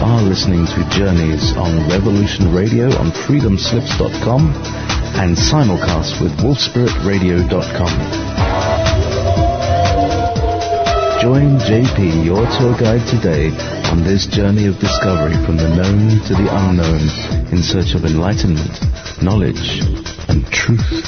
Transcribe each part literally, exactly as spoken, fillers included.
are listening to Journeys on Revolution Radio on freedom slips dot com and simulcast with wolf spirit radio dot com. Join J P, your tour guide today, on this journey of discovery from the known to the unknown in search of enlightenment, knowledge, and truth.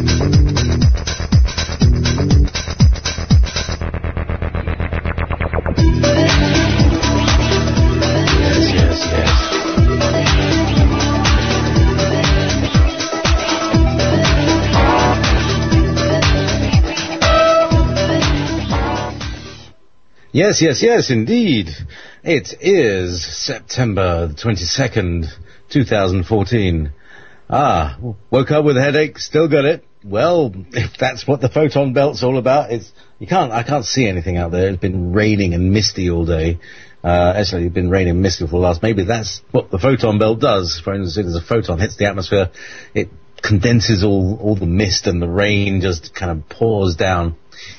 Yes, yes, yes, indeed. It is September the twenty-second, two thousand fourteen. Ah, woke up with a headache, still got it. Well, if that's what the photon belt's all about, it's, you can't, I can't see anything out there. It's been raining and misty all day. Uh, actually, it's been raining and misty for the last, maybe that's what the photon belt does. For instance, as a photon hits the atmosphere, it condenses all, all the mist and the rain just kind of pours down.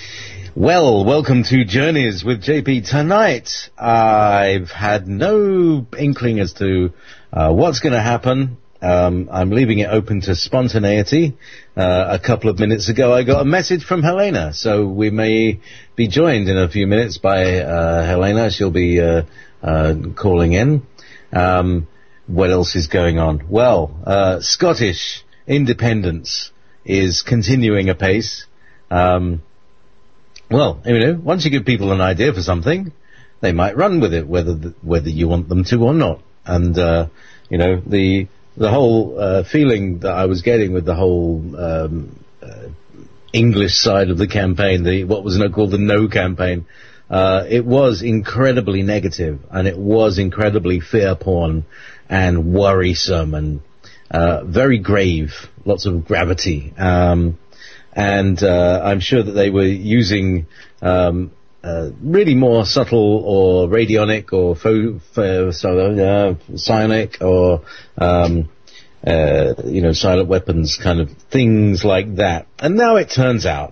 Well, welcome to Journeys with J P. Tonight, I've had no inkling as to uh, what's going to happen. Um, I'm leaving it open to spontaneity. Uh, a couple of minutes ago, I got a message from Helena, so we may be joined in a few minutes by uh, Helena. She'll be uh, uh, calling in. Um, what else is going on? Well, uh, Scottish independence is continuing apace. Um, Well, you know, once you give people an idea for something, they might run with it, whether the, whether you want them to or not. And uh, you know, the the whole uh, feeling that I was getting with the whole um, uh, English side of the campaign, the what was now called the No campaign, uh, it was incredibly negative, and it was incredibly fear porn and worrisome and uh, very grave, lots of gravity. Um, And uh, I'm sure that they were using um, uh, really more subtle or radionic or fo- fo- so, uh, psionic or, um, uh, you know, silent weapons kind of things like that. And now it turns out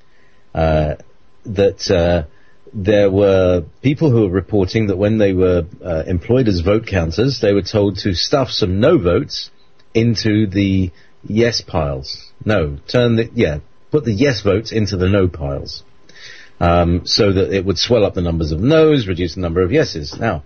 uh, that uh, there were people who were reporting that when they were uh, employed as vote counters, they were told to stuff some no votes into the yes piles. No, turn the, yeah, put the yes votes into the no piles, um, so that it would swell up the numbers of no's, reduce the number of yeses. Now,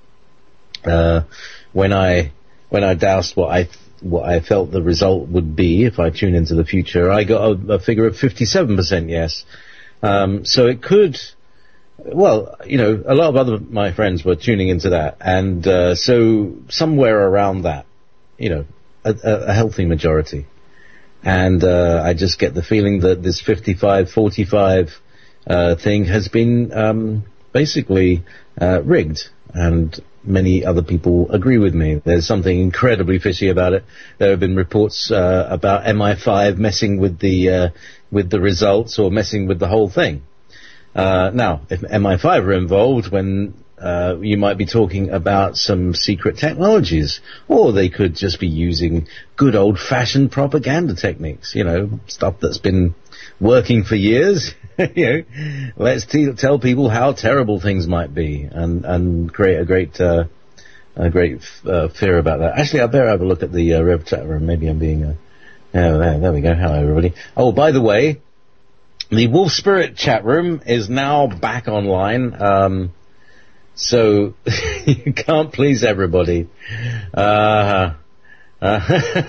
uh, when I, when I doused what I, what I felt the result would be if I tune into the future, I got a, a figure of fifty-seven percent yes. Um, so it could, well, you know, a lot of other, my friends were tuning into that, and, uh, so somewhere around that, you know, a, a healthy majority. And uh, I just get the feeling that this fifty-five forty-five uh, thing has been um, basically uh, rigged, and many other people agree with me. There's something incredibly fishy about it. There have been reports uh, about M I five messing with the uh, with the results or messing with the whole thing. Uh, now, if M I five are involved, when Uh, you might be talking about some secret technologies, or they could just be using good old-fashioned propaganda techniques, you know, stuff that's been working for years. You know, let's t- tell people how terrible things might be, and, and create a great, uh, a great uh, fear about that. Actually, I better have a look at the uh, Rev chat room. Maybe I'm being, uh, oh, there, there we go. Hello, everybody. Oh, by the way, the Wolf Spirit chat room is now back online. Um, So, you can't please everybody. Uh, uh,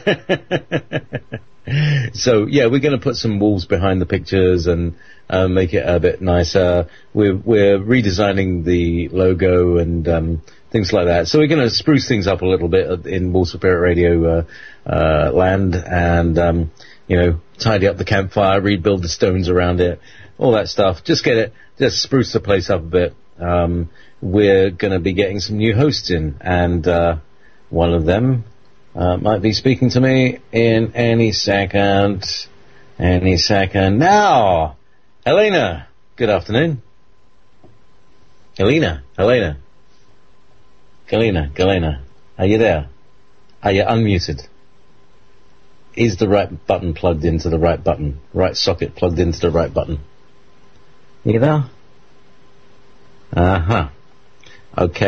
so, yeah, we're going to put some wolves behind the pictures and uh, make it a bit nicer. We're, we're redesigning the logo and um, things like that. So we're going to spruce things up a little bit in Wolf Spirit Radio uh, uh, land and, um, you know, tidy up the campfire, rebuild the stones around it, all that stuff. Just get it, just spruce the place up a bit. Um, we're going to be getting some new hosts in, and uh, one of them uh, might be speaking to me in any second. Any second. Now, Helena, good afternoon. Helena, Helena. Galena, Galena, are you there? Are you unmuted? Is the right button plugged into the right button? Right socket plugged into the right button? Are you there? Uh-huh. Okay.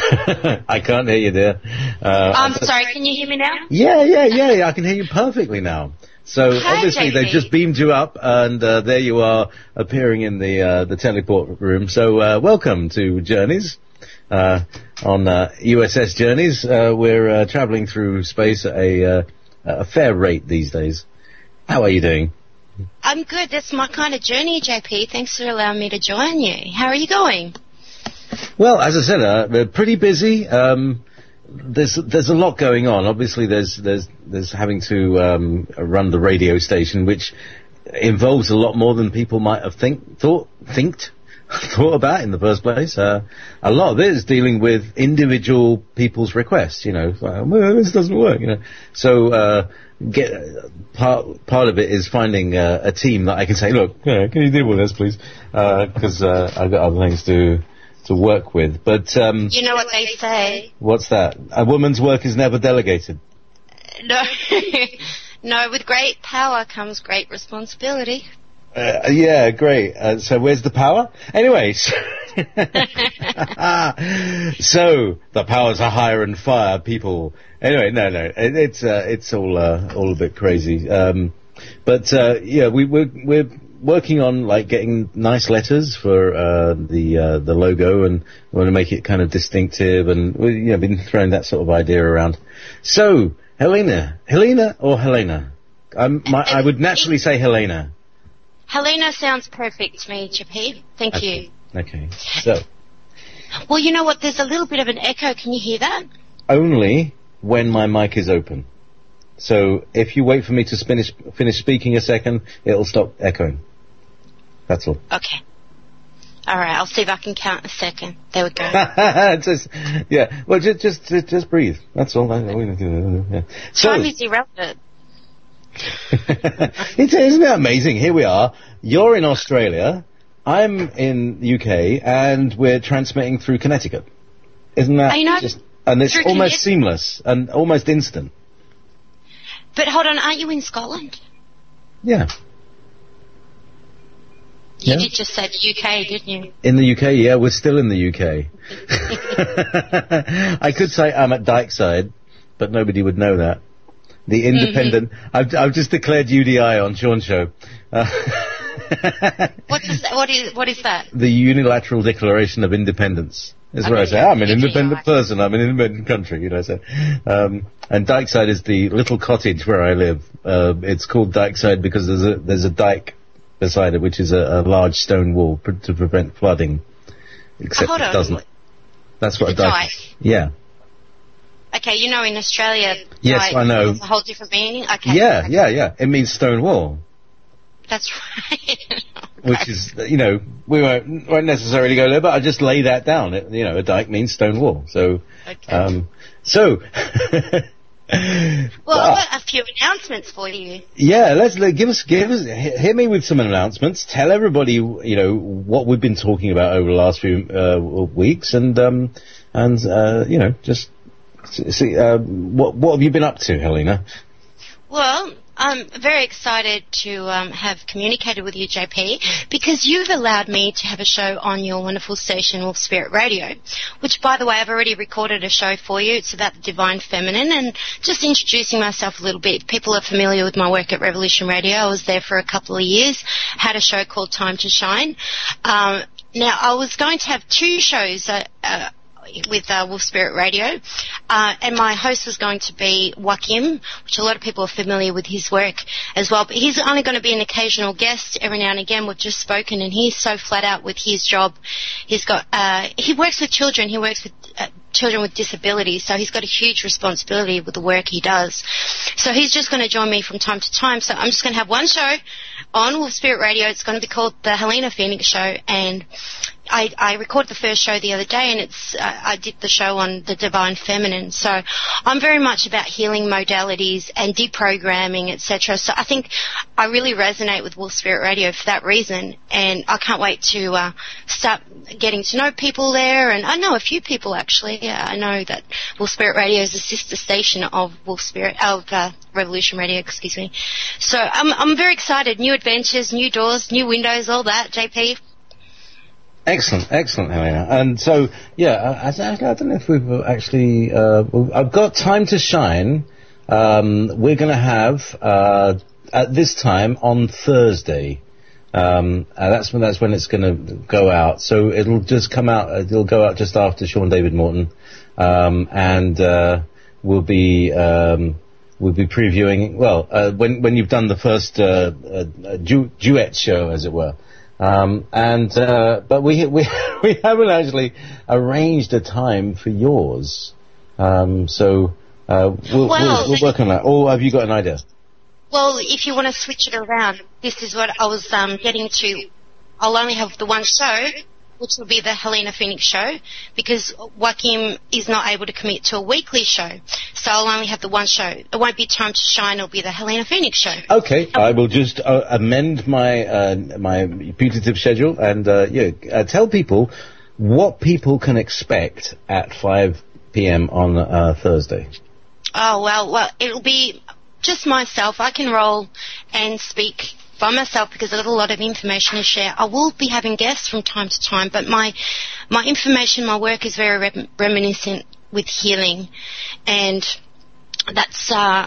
I can't hear you, dear. Uh, I'm sorry, can you hear me now? Yeah, yeah, yeah, yeah, I can hear you perfectly now. So Hi, obviously J P. they've just beamed you up, and uh, there you are appearing in the uh, the teleport room. So uh, welcome to Journeys. Uh, on uh, U S S Journeys, uh, we're uh, travelling through space at a, uh, a fair rate these days. How are you doing? I'm good. That's my kind of journey, J P. Thanks for allowing me to join you. How are you going? Well, as I said, uh, we're pretty busy. Um, there's there's a lot going on. Obviously, there's there's there's having to um, run the radio station, which involves a lot more than people might have think thought thinked. thought about in the first place. Uh, a lot of it is dealing with individual people's requests, you know, like, well, this doesn't work, you know. So, uh, get, part, part of it is finding uh, a team that I can say, look, yeah, can you deal with this, please? Because, uh, uh, I've got other things to, to work with. But, um. You know what they say? What's that? A woman's work is never delegated. No. No, with great power comes great responsibility. Uh, yeah, great. Uh, so where's the power? Anyway, so, so the powers are hire and fire people. Anyway, no, no, it, it's uh, it's all uh, all a bit crazy. Um, but uh, yeah, we we're we're working on like getting nice letters for uh, the uh, the logo, and we want to make it kind of distinctive, and we you know been throwing that sort of idea around. So Helena, Helena or Helena? Um, my, I would naturally say Helena. Helena sounds perfect to me, J P. Thank okay. you. Okay, so. Well, you know what? There's a little bit of an echo. Can you hear that? Only when my mic is open. So if you wait for me to finish, finish speaking a second, it'll stop echoing. That's all. Okay. All right, I'll see if I can count a second. There we go. just, yeah, well, just, just, just, just breathe. That's all. Yeah. So, Time is irrelevant. it's, isn't it amazing? Here we are. You're in Australia. I'm in U K, and we're transmitting through Connecticut. Isn't that I know, just? And it's almost seamless and almost instant. But hold on, aren't you in Scotland? Yeah. You yeah. did just say the U K, didn't you? In the U K, yeah, we're still in the U K. I could say I'm at Dykeside, but nobody would know that. The independent. Mm-hmm. I've, I've just declared U D I on Sean's show. Uh, what, is that, what, is, what is that? The Unilateral Declaration of Independence. Is okay, where I say, I'm an U D I. Independent person, I'm an independent country, you know, so. Um, and Dykeside is the little cottage where I live. Uh, it's called Dykeside because there's a, there's a dyke beside it, which is a, a large stone wall pr- to prevent flooding. Except oh, hold it on. doesn't. That's what a dyke is. Yeah. Okay, you know in Australia, yes, like, I know. It's a whole different meaning. Okay. Yeah, okay. yeah, yeah. It means stone wall. That's right. Which is, you know, we won't, won't necessarily go there, but I just lay that down. It, you know, a dyke means stone wall. So, okay. um, so. well, I've got a few announcements for you. Yeah, let's let, give us, give us, hit me with some announcements. Tell everybody, you know, what we've been talking about over the last few uh, weeks, and um, and uh, you know, just. See, uh, what what have you been up to, Helena? Well, I'm very excited to um, have communicated with you, J P, because you've allowed me to have a show on your wonderful station, Wolf Spirit Radio, which, by the way, I've already recorded a show for you. It's about the Divine Feminine, and just introducing myself a little bit. People are familiar with my work at Revolution Radio. I was there for a couple of years, had a show called Time to Shine. Um, now, I was going to have two shows uh, uh, with uh, Wolf Spirit Radio, uh, and my host was going to be Wakim, which a lot of people are familiar with his work as well, but he's only going to be an occasional guest every now and again. We've just spoken, and he's so flat out with his job. He's got, uh, he works with children, he works with uh, children with disabilities, so he's got a huge responsibility with the work he does. So he's just going to join me from time to time, so I'm just going to have one show on Wolf Spirit Radio. It's going to be called the Helena Phoenix Show, and I, I recorded the first show the other day, and it's uh, I did the show on the Divine Feminine. So I'm very much about healing modalities and deprogramming, et cetera. So I think I really resonate with Wolf Spirit Radio for that reason, and I can't wait to uh, start getting to know people there. And I know a few people actually. Yeah, I know that Wolf Spirit Radio is a sister station of Wolf Spirit of uh, Revolution Radio. Excuse me. So I'm I'm very excited. New adventures, new doors, new windows, all that. J P. Excellent, excellent, Helena. And so, yeah, I, I, I don't know if we've actually... Uh, I've got Time to Shine. Um, we're going to have, uh, at this time, on Thursday. Um, uh, that's when that's when it's going to go out. So it'll just come out, it'll go out just after Sean David Morton. Um, and uh, we'll be... Um, We'll be previewing, well, uh, when when you've done the first uh, uh, du- duet show, as it were. Um, and uh, but we we we haven't actually arranged a time for yours. Um, so uh, we'll, well, we'll, we'll work on that. Or have you got an idea? Well, if you want to switch it around, this is what I was um, getting to. I'll only have the one show, which will be the Helena Phoenix show, because Joaquin is not able to commit to a weekly show. So I'll only have the one show. It won't be Time to Shine, it'll be the Helena Phoenix show. Okay, um, I will just uh, amend my uh, my putative schedule and uh, yeah, uh, tell people what people can expect at five p.m. on uh, Thursday. Oh, well, well, it'll be just myself. I can roll and speak by myself because I've got a lot of information to share. I will be having guests from time to time, but my my information, my work is very rem- reminiscent with healing, and that's uh,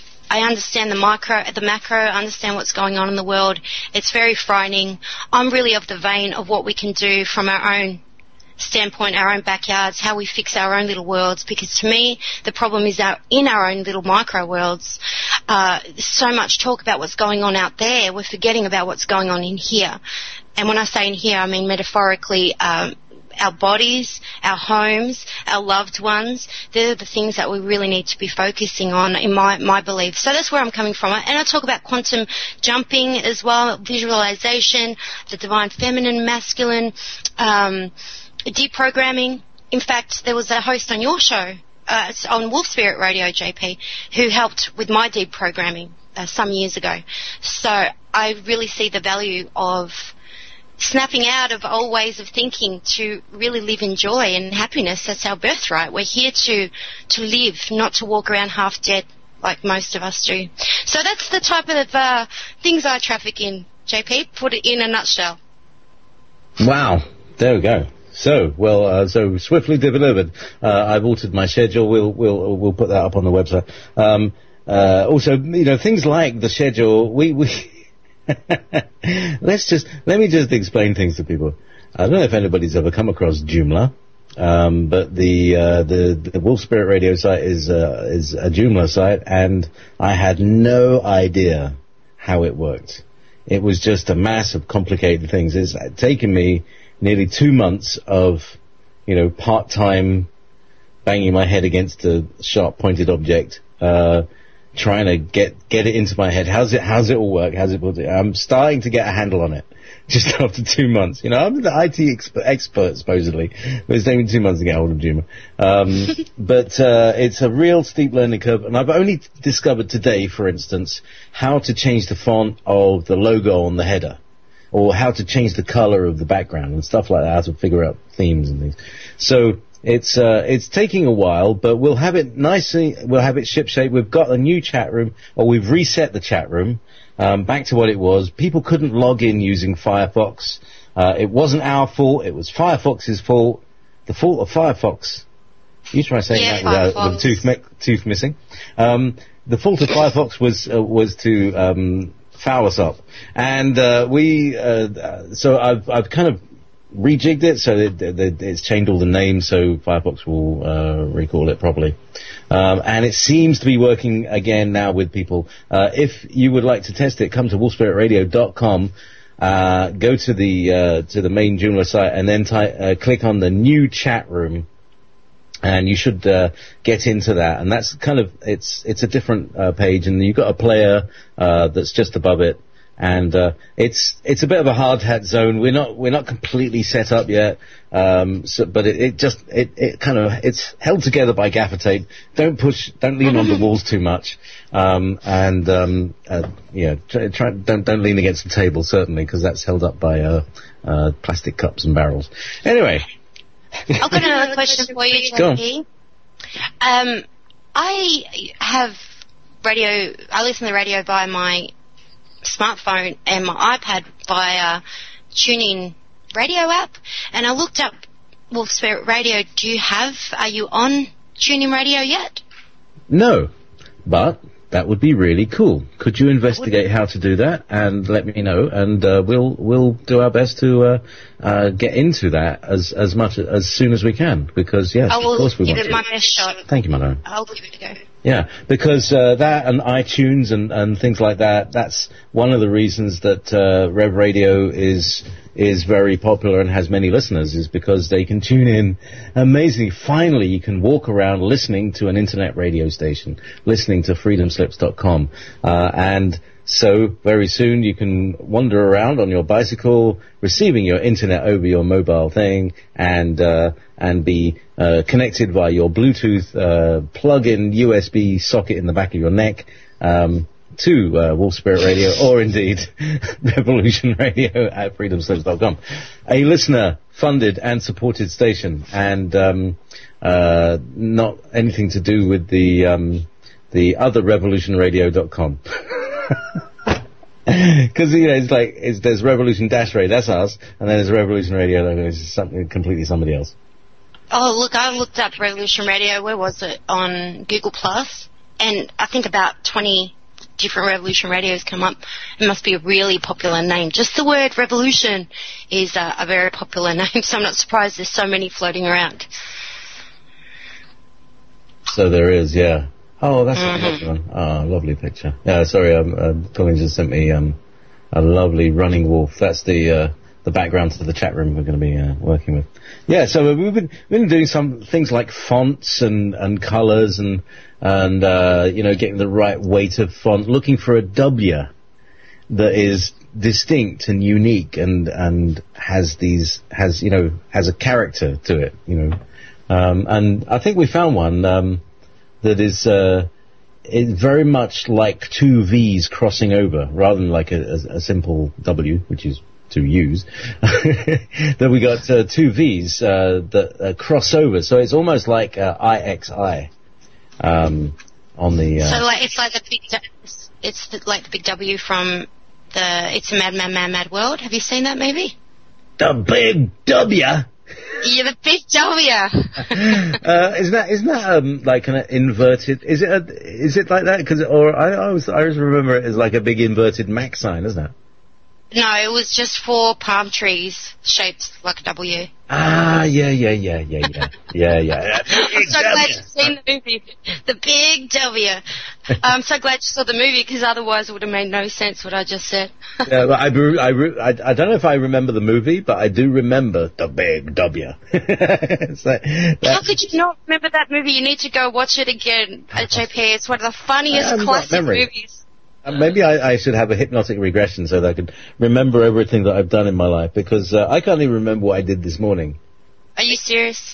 I understand the micro, the macro, I understand what's going on in the world. It's very frightening. I'm really of the vein of what we can do from our own standpoint, our own backyards, how we fix our own little worlds, because to me the problem is our, in our own little micro worlds. Uh, so much talk about what's going on out there, we're forgetting about what's going on in here. And when I say in here, I mean metaphorically, um, our bodies, our homes, our loved ones. They're the things that we really need to be focusing on, in my, my belief. So that's where I'm coming from. And I talk about quantum jumping as well, visualization, the divine feminine, masculine, um, deprogramming. In fact, there was a host on your show, uh, on Wolf Spirit Radio, J P, who helped with my deprogramming uh, some years ago. So I really see the value of snapping out of old ways of thinking to really live in joy and happiness. That's our birthright. We're here to, to live, not to walk around half dead like most of us do. So that's the type of uh, things I traffic in, J P. Put it in a nutshell. Wow. There we go. So, well, uh, so swiftly delivered. Uh, I've altered my schedule. We'll, we'll, we'll put that up on the website. Um, uh, also, you know, things like the schedule, we, we, let's just, let me just explain things to people. I don't know if anybody's ever come across Joomla, um, but the, uh, the, the Wolf Spirit Radio site is, uh, is a Joomla site, and I had no idea how it worked. It was just a mass of complicated things. It's taken me nearly two months of, you know, part-time banging my head against a sharp pointed object, uh, trying to get, get it into my head. How's it, how's it all work? How's it, I'm starting to get a handle on it just after two months. You know, I'm the I T exp- expert, supposedly, but it's taken two months to get hold of Joomla. Um, but, uh, it's a real steep learning curve, and I've only discovered today, for instance, how to change the font of the logo on the header, or how to change the color of the background and stuff like that, how to figure out themes and things. So it's uh, it's taking a while, but we'll have it nicely, we'll have it shipshape. We've got a new chat room, or we've reset the chat room um, back to what it was. People couldn't log in using Firefox. Uh, it wasn't our fault, it was Firefox's fault. The fault of Firefox. You try saying yeah, that without the tooth, me- tooth missing. Um, the fault of Firefox was uh, was to um, foul us up, and uh, we. Uh, so I've I've kind of rejigged it so that, that it's changed all the names, so Firefox will uh, recall it properly, um, and it seems to be working again now with people. Uh, if you would like to test it, come to wolf spirit radio dot com. Uh, go to the uh, to the main Joomla site, and then ty- uh, click on the new chat room, and you should uh, get into that. And that's kind of it's it's a different uh, page, and you've got a player uh, that's just above it, and uh, it's it's a bit of a hard hat zone. We're not we're not completely set up yet, um, so, but it, it just it, it kind of it's held together by gaffer tape. Don't push, don't lean on the walls too much. Um, and, um, uh, yeah, try, try, don't, don't lean against the table, certainly, because that's held up by, uh, uh, plastic cups and barrels. Anyway. I've got another question for you, J P. Um, I have radio, I listen to the radio via my smartphone and my iPad via TuneIn radio app, and I looked up Wolf Spirit Radio. Do you have, are you on TuneIn Radio yet? No, but that would be really cool. Could you investigate how to do that and let me know, and uh, we'll we'll do our best to uh, uh, get into that as as much as soon as we can, because yes, I will of course we give want it to. my best shot. Thank you, Manon. I'll give it a go. Yeah, because uh, that and iTunes and, and things like that, that's one of the reasons that uh, Rev Radio is is very popular and has many listeners, is because they can tune in amazingly. Finally, you can walk around listening to an internet radio station, listening to freedom slips dot com. Uh, and so very soon you can wander around on your bicycle, receiving your internet over your mobile thing, and uh, and be uh, connected via your Bluetooth uh, plug-in U S B socket in the back of your neck um, to uh, Wolf Spirit Radio, or indeed Revolution Radio at freedom slips dot com. A listener-funded and supported station, and um, uh, not anything to do with the um, the other revolution radio dot com. Because, you know, it's like, it's, there's Revolution Dash Radio, that's us, and then there's Revolution Radio, which is something completely somebody else. Oh, look, I looked up Revolution Radio, where was it, on Google Plus, and I think about twenty different Revolution Radios come up. It must be a really popular name. Just the word Revolution is uh, a very popular name, so I'm not surprised there's so many floating around. So there is, yeah. Oh, that's Mm-hmm. a lovely one. Oh, lovely picture. Yeah, sorry, um, uh, Colin just sent me um, a lovely running wolf. That's the uh, the background to the chat room we're going to be uh, working with. Yeah, so we've been we've been doing some things like fonts and, and colours and and uh, you know, getting the right weight of font, looking for a W that is distinct and unique and and has these has you know has a character to it, you know. Um, and I think we found one. Um, that is, uh, is very much like two V's crossing over, rather than like a, a, a simple W, which is two U's. That we got uh, two V's uh, that uh, cross over, so it's almost like uh, I X I um, on the. Uh, So like it's like the big, it's the, like the big W from the It's a Mad, Mad, Mad, Mad World. Have you seen that movie? The big W. Yeah, the big W. uh, isn't that isn't that um, like an inverted? Is it a, is it like that? Because or I I always I always remember it as like a big inverted Mac sign, isn't it? No, it was just four palm trees shaped like a W. Ah, yeah, yeah, yeah, yeah, yeah, yeah, yeah. I'm so glad you've seen the movie. The big W. I'm so glad you saw the movie, because otherwise it would have made no sense what I just said. Yeah, but I, I, I, I don't know if I remember the movie, but I do remember the big W. So, How could you not remember that movie? You need to go watch it again at J P. It's one of the funniest classic movies. Uh, maybe I, I should have a hypnotic regression so that I can remember everything that I've done in my life, because uh, I can't even remember what I did this morning. Are you serious?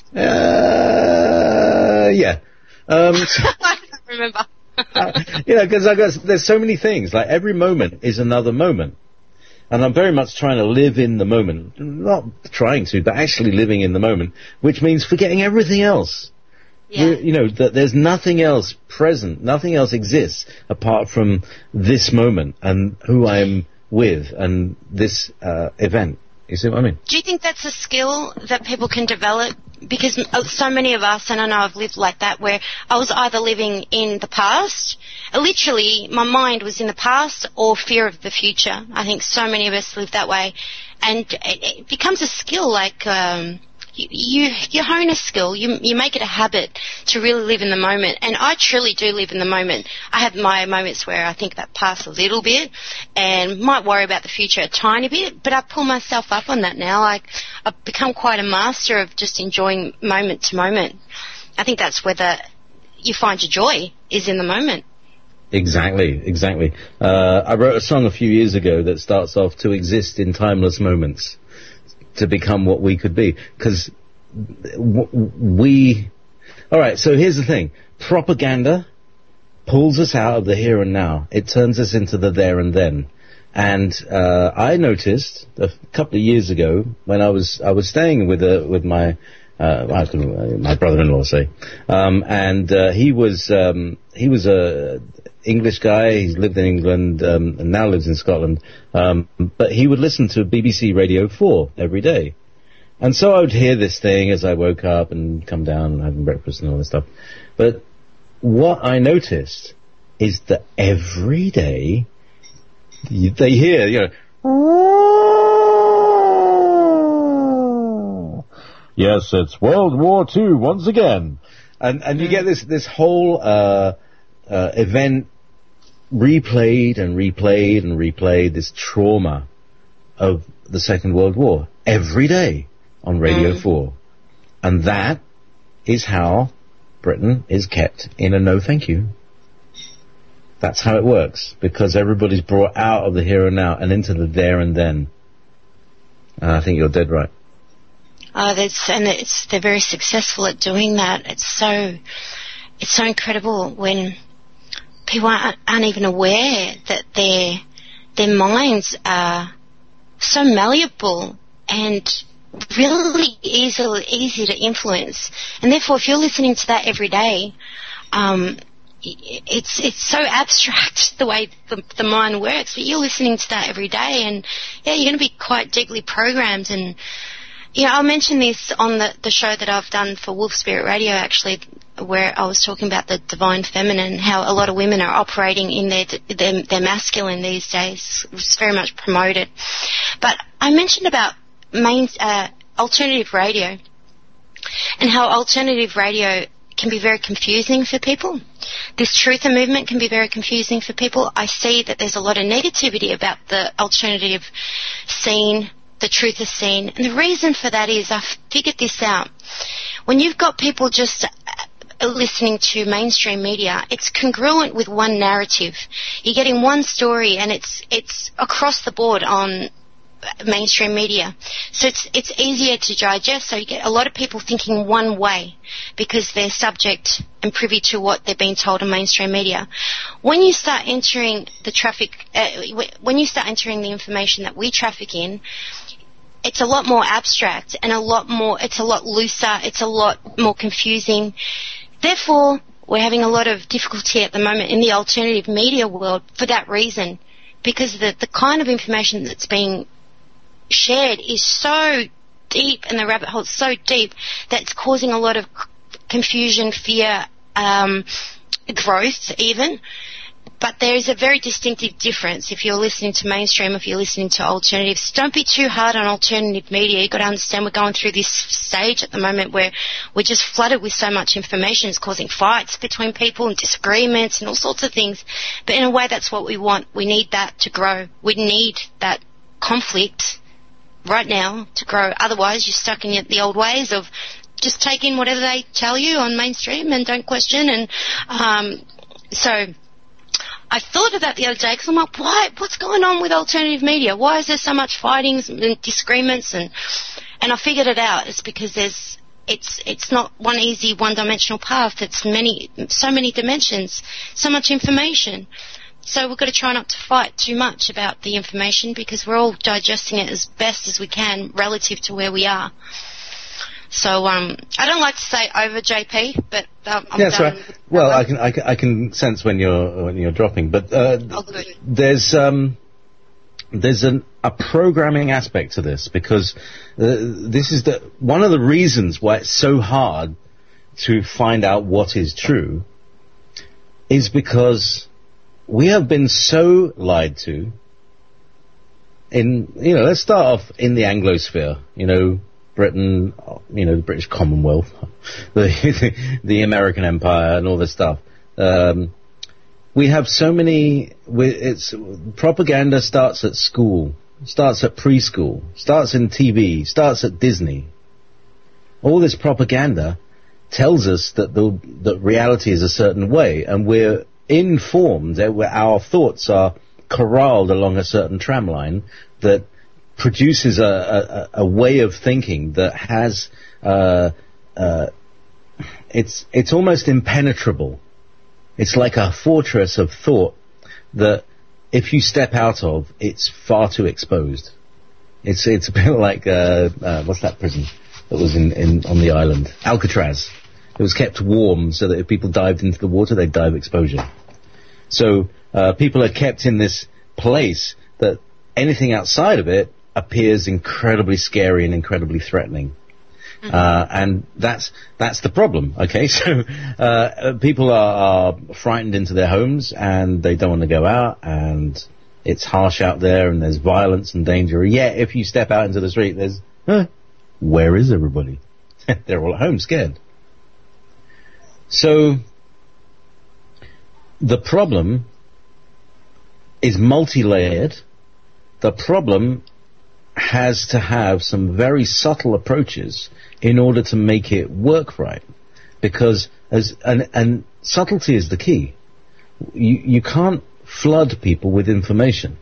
Uh, yeah. Um, I don't remember. uh, you know, because I got there's so many things. Like every moment is another moment, and I'm very much trying to live in the moment. Not trying to, but actually living in the moment, which means forgetting everything else. Yeah. You know, that there's nothing else present, nothing else exists apart from this moment and who I'm with and this uh, event. You see what I mean? Do you think that's a skill that people can develop? Because so many of us, and I know I've lived like that, where I was either living in the past, literally my mind was in the past, or fear of the future. I think so many of us live that way. And it, it becomes a skill, like... Um, You, you you hone a skill, you you make it a habit to really live in the moment, and I truly do live in the moment. I have my moments where I think that past a little bit and might worry about the future a tiny bit, but I pull myself up on that now. Like, I've become quite a master of just enjoying moment to moment. I think that's where the, you find your joy, is in the moment. Exactly, exactly. Uh, I wrote a song a few years ago that starts off, to exist in timeless moments, to become what we could be. Because w- we... All right, so here's the thing. Propaganda pulls us out of the here and now. It turns us into the there and then. And uh, I noticed a couple of years ago when I was I was staying with uh, with my uh, my brother-in-law, say, um, and uh, he was um, he was a English guy. He's lived in England um, and now lives in Scotland. Um, but he would listen to B B C Radio four every day. And so I would hear this thing as I woke up and come down and having breakfast and all this stuff. But what I noticed is that every day they hear, you know, yes, it's World War Two once again. And and you get this, this whole uh, uh, event replayed and replayed and replayed, this trauma of the Second World War every day on Radio mm. four. And that is how Britain is kept in a no thank you. That's how it works, because everybody's brought out of the here and now and into the there and then. And I think you're dead right. Oh, that's, and it's, they're very successful at doing that. It's so, it's so incredible when people aren't, aren't even aware that their, their minds are so malleable and really easy, easy to influence. And therefore, if you're listening to that every day, um, it's it's so abstract the way the, the mind works, but you're listening to that every day, and yeah, you're going to be quite deeply programmed. And you know, I'll mention this on the, the show that I've done for Wolf Spirit Radio, actually, where I was talking about the divine feminine, how a lot of women are operating in their their, their masculine these days. It's very much promoted. But I mentioned about main uh, alternative radio, and how alternative radio can be very confusing for people. This truther movement can be very confusing for people. I see that there's a lot of negativity about the alternative scene, the truther scene, and the reason for that is I've figured this out. When you've got people just uh, listening to mainstream media, it's congruent with one narrative. You're getting one story, and it's it's across the board on mainstream media, so it's it's easier to digest. So you get a lot of people thinking one way because they're subject and privy to what they're being told in mainstream media. When you start entering the traffic, uh, when you start entering the information that we traffic in, it's a lot more abstract and a lot more. It's a lot looser. It's a lot more confusing. Therefore, we're having a lot of difficulty at the moment in the alternative media world for that reason, because the the kind of information that's being shared is so deep, and the rabbit hole is so deep that it's causing a lot of confusion, fear, um, growth even. But there is a very distinctive difference if you're listening to mainstream, if you're listening to alternatives. Don't be too hard on alternative media. You've got to understand we're going through this stage at the moment where we're just flooded with so much information. It's causing fights between people and disagreements and all sorts of things. But in a way, that's what we want. We need that to grow. We need that conflict right now to grow. Otherwise, you're stuck in the old ways of just take in whatever they tell you on mainstream and don't question. And um, so I thought of that the other day because I'm like, why? What's going on with alternative media? Why is there so much fighting and disagreements? And and I figured it out. It's because there's it's it's not one easy, one-dimensional path. It's many, so many dimensions, so much information. So we've got to try not to fight too much about the information because we're all digesting it as best as we can relative to where we are. So um, I don't like to say over, J P, but um, I'm yeah, done. Right. Well, I can, I can I can sense when you're when you're dropping, but uh, oh, good. there's um there's an, a programming aspect to this, because uh, this is the one of the reasons why it's so hard to find out what is true is because we have been so lied to. In you know, let's start off in the Anglosphere. You know, Britain, you know, the British Commonwealth, the the American Empire, and all this stuff. Um, we have so many. We, it's propaganda starts at school, starts at preschool, starts in T V, starts at Disney. All this propaganda tells us that the that reality is a certain way, and we're informed, our thoughts are corralled along a certain tram line that produces a, a, a way of thinking that has uh, uh, it's it's almost impenetrable. It's like a fortress of thought that if you step out of, it's far too exposed. It's it's a bit like uh, uh, what's that prison that was in, in on the island? Alcatraz. It was kept warm so that if people dived into the water, they'd die of exposure. So uh, people are kept in this place that anything outside of it appears incredibly scary and incredibly threatening. Mm-hmm. Uh, and that's that's the problem, okay? So uh, people are, are frightened into their homes, and they don't want to go out, and it's harsh out there, and there's violence and danger. Yet, if you step out into the street, there's, huh, where is everybody? They're all at home, scared. So the problem is multi-layered. The problem has to have some very subtle approaches in order to make it work right, because as and, and subtlety is the key. You you can't flood people with information,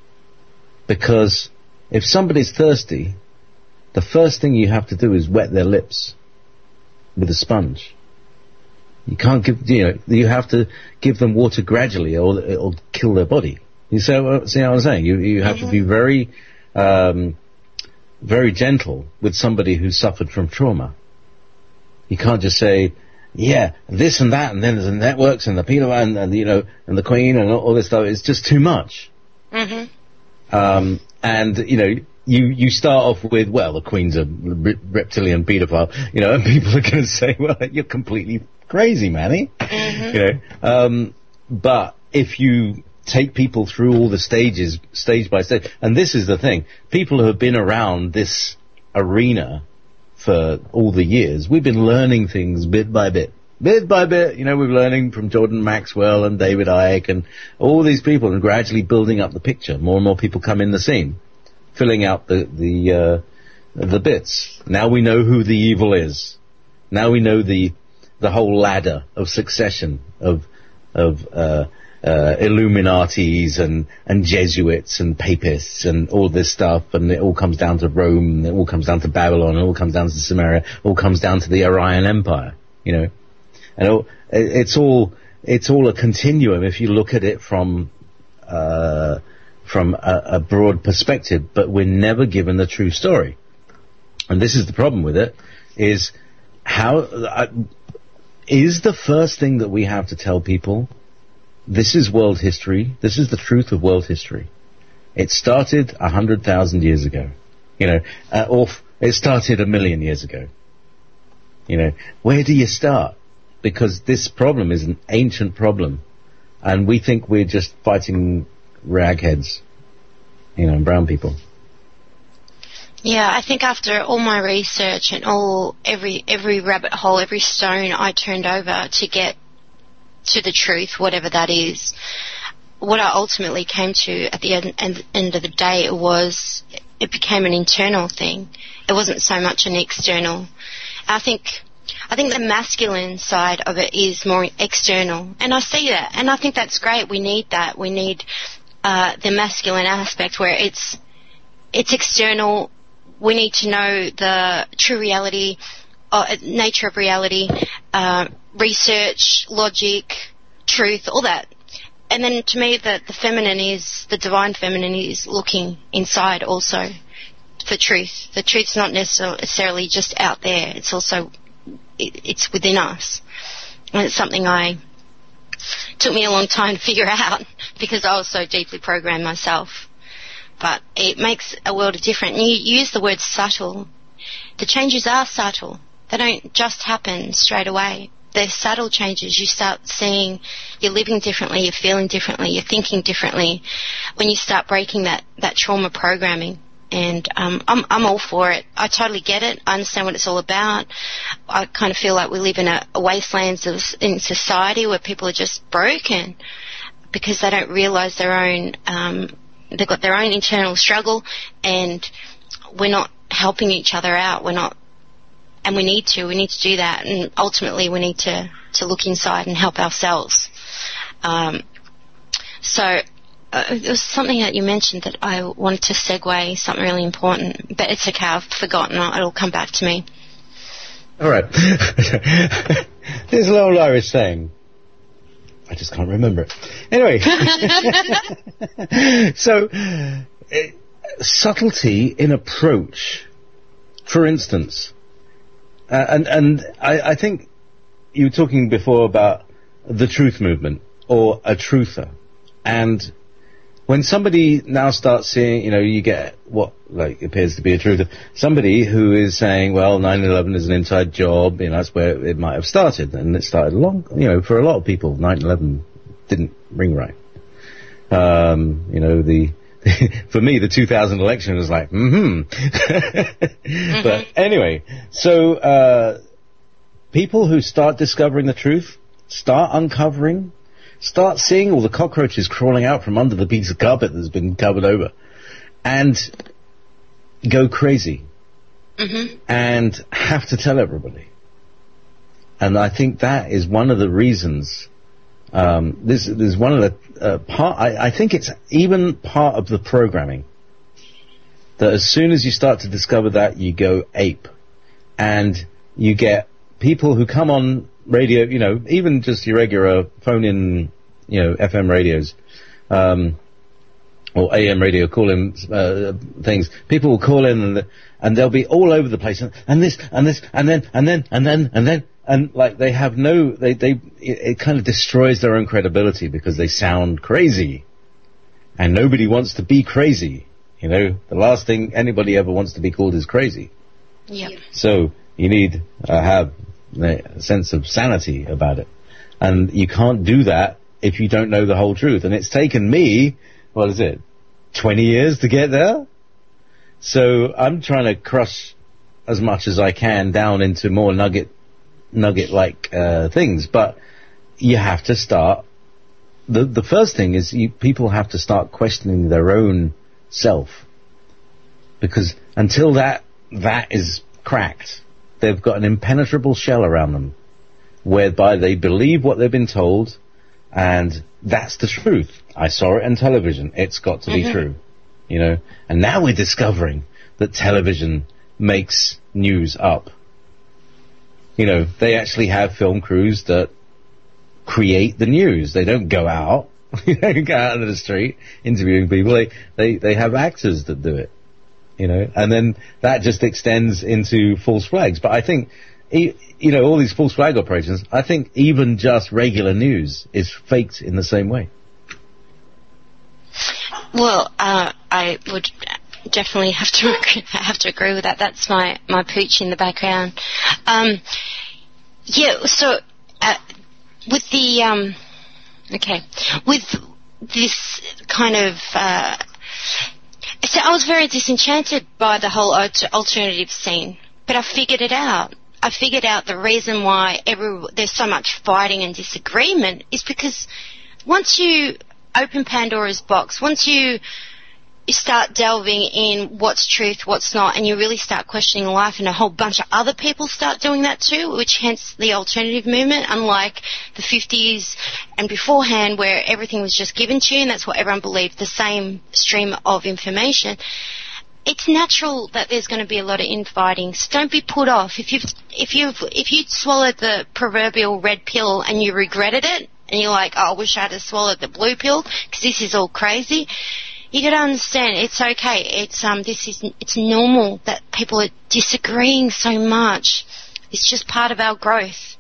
because if somebody's thirsty, the first thing you have to do is wet their lips with a sponge. You can't give, you know, you have to give them water gradually, or it'll kill their body. You see, see what I'm saying? You you have mm-hmm. to be very um, very gentle with somebody who's suffered from trauma. You can't just say, yeah, this and that, and then there's the networks and the Peter and, and you know, and the Queen and all, all this stuff. It's just too much. Mm-hmm. Um, and you know, you you start off with, well, the Queen's a re- reptilian paedophile, you know, and people are going to say, well, you're completely crazy, Manny. Mm-hmm. You know, um, but if you take people through all the stages, stage by stage, and this is the thing, people who have been around this arena for all the years, we've been learning things bit by bit. Bit by bit, you know, we're learning from Jordan Maxwell and David Icke and all these people, and gradually building up the picture. More and more people come in the scene, filling out the the uh, the bits. Now we know who the evil is. Now we know the the whole ladder of succession of of uh, uh, Illuminatis and and Jesuits and Papists and all this stuff, and it all comes down to Rome, and it all comes down to Babylon, it all comes down to Samaria, it all comes down to the Orion Empire, you know. And it's all it's all a continuum if you look at it from uh, from a, a broad perspective, but we're never given the true story. And this is the problem with it: is how uh, is the first thing that we have to tell people. This is world history. This is the truth of world history. It started a hundred thousand years ago, you know, uh, or f- it started a million years ago. You know, where do you start? Because this problem is an ancient problem, and we think we're just fighting ragheads, you know, brown people. Yeah, I think after all my research and all every every rabbit hole, every stone I turned over to get to the truth, whatever that is, what I ultimately came to at the end, end, end of the day was it became an internal thing. It wasn't so much an external. I think. I think the masculine side of it is more external, and I see that, and I think that's great. We need that. We need uh, the masculine aspect where it's it's external. We need to know the true reality, uh, nature of reality, uh, research, logic, truth, all that. And then to me, the, the feminine is, the divine feminine is looking inside also for truth. The truth's not necessarily just out there. It's also it's within us, and it's something I took me a long time to figure out because I was so deeply programmed myself. But it makes a world of difference. You use the word subtle. The changes are subtle. They don't just happen straight away. They're subtle changes. You start seeing you're living differently, you're feeling differently, you're thinking differently when you start breaking that, that trauma programming. And um, I'm, I'm all for it. I totally get it. I understand what it's all about. I kind of feel like we live in a, a wasteland of, in society where people are just broken because they don't realise their own, um, they've got their own internal struggle, and we're not helping each other out. We're not, and we need to. We need to do that. And ultimately we need to, to look inside and help ourselves. Um, so... Uh, it was something that you mentioned that I wanted to segue, something really important, but it's okay, I've forgotten. It'll come back to me. All right. There's an old Irish saying. I just can't remember it. Anyway. So, uh, subtlety in approach, for instance, uh, and, and I, I think you were talking before about the truth movement, or a truther. And when somebody now starts seeing, you know, you get what like appears to be a truther, somebody who is saying, well, nine eleven is an inside job, you know, that's where it might have started. And it started long, you know, for a lot of people, nine eleven didn't ring right. Um, you know, the for me, the two thousand election was like, mm-hmm. mm-hmm. But anyway, so uh, people who start discovering the truth, start uncovering, start seeing all the cockroaches crawling out from under the piece of carpet that's been covered over, and go crazy, mm-hmm. and have to tell everybody. And I think that is one of the reasons. Um, this, this is one of the uh, part. I, I think it's even part of the programming that as soon as you start to discover that, you go ape, and you get people who come on radio. You know, even just your regular phone-in, you know, F M radios, um, or A M radio, call-in uh, things. People will call in and and they'll be all over the place, and, and this and this and then and then and then and then. And, like, they have no, they, they, it, it kind of destroys their own credibility because they sound crazy. And nobody wants to be crazy. You know, the last thing anybody ever wants to be called is crazy. Yep. So, you need to uh, have a sense of sanity about it. And you can't do that if you don't know the whole truth. And it's taken me, what is it, twenty years to get there? So, I'm trying to crush as much as I can down into more nugget nugget-like uh, things, but you have to start. The the first thing is you, people have to start questioning their own self, because until that that is cracked, they've got an impenetrable shell around them, whereby they believe what they've been told, and that's the truth. I saw it on television. It's got to be mm-hmm. true, you know. And now we're discovering that television makes news up. You know, they actually have film crews that create the news. They don't go out, they don't go out into the street interviewing people. They, they, they have actors that do it, you know, and then that just extends into false flags. But I think, you know, all these false flag operations, I think even just regular news is faked in the same way. Well, uh, I would definitely have to agree, have to agree with that. That's my, my pooch in the background. Um, yeah, so uh, with the um, okay, with this kind of uh, so I was very disenchanted by the whole alternative scene, but I figured it out. I figured out the reason why every, there's so much fighting and disagreement is because once you open Pandora's box, once you you start delving in what's truth, what's not, and you really start questioning life, and a whole bunch of other people start doing that too, which hence the alternative movement, unlike the fifties and beforehand where everything was just given to you and that's what everyone believed, the same stream of information. It's natural that there's going to be a lot of infighting, so don't be put off. If you've, if you've, if you swallowed the proverbial red pill and you regretted it, and you're like, oh, I wish I had swallowed the blue pill because this is all crazy, you got to understand it's okay. It's um this is it's normal that people are disagreeing so much. It's just part of our growth.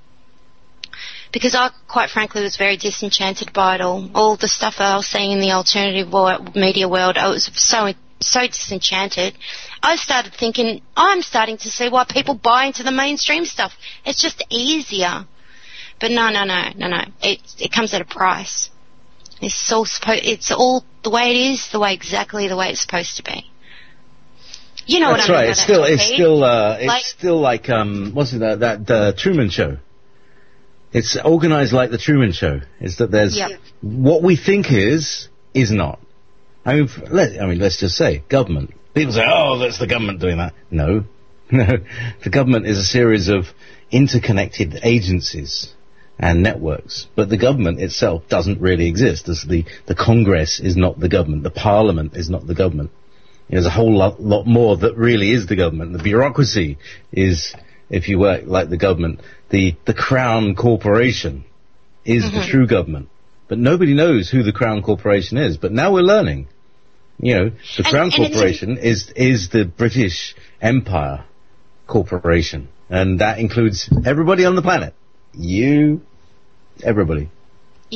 Because I, quite frankly, was very disenchanted by it all. All the stuff that I was seeing in the alternative world, media world, I was so so disenchanted. I started thinking, I'm starting to see why people buy into the mainstream stuff. It's just easier. But no, no, no, no, no. It it comes at a price. It's all supposed. It's all the way it is, the way exactly the way it's supposed to be. You know That's what I right. mean? It's still, it's still, uh, it's like, still like um, what's it that that uh, Truman Show? It's organized like the Truman Show. It's that there's yep. what we think is is not. I mean, let, I mean, let's just say government. People say, "Oh, that's the government doing that." No, no. The government is a series of interconnected agencies and networks, but the government itself doesn't really exist. As the the Congress is not the government, the Parliament is not the government. There's a whole lot, lot more that really is the government. The bureaucracy is, if you work like the government, the the Crown Corporation is mm-hmm. the true government. But nobody knows who the Crown Corporation is. But now we're learning. You know, the Crown and, and Corporation is is the British Empire Corporation, and that includes everybody on the planet. You, everybody. Yep.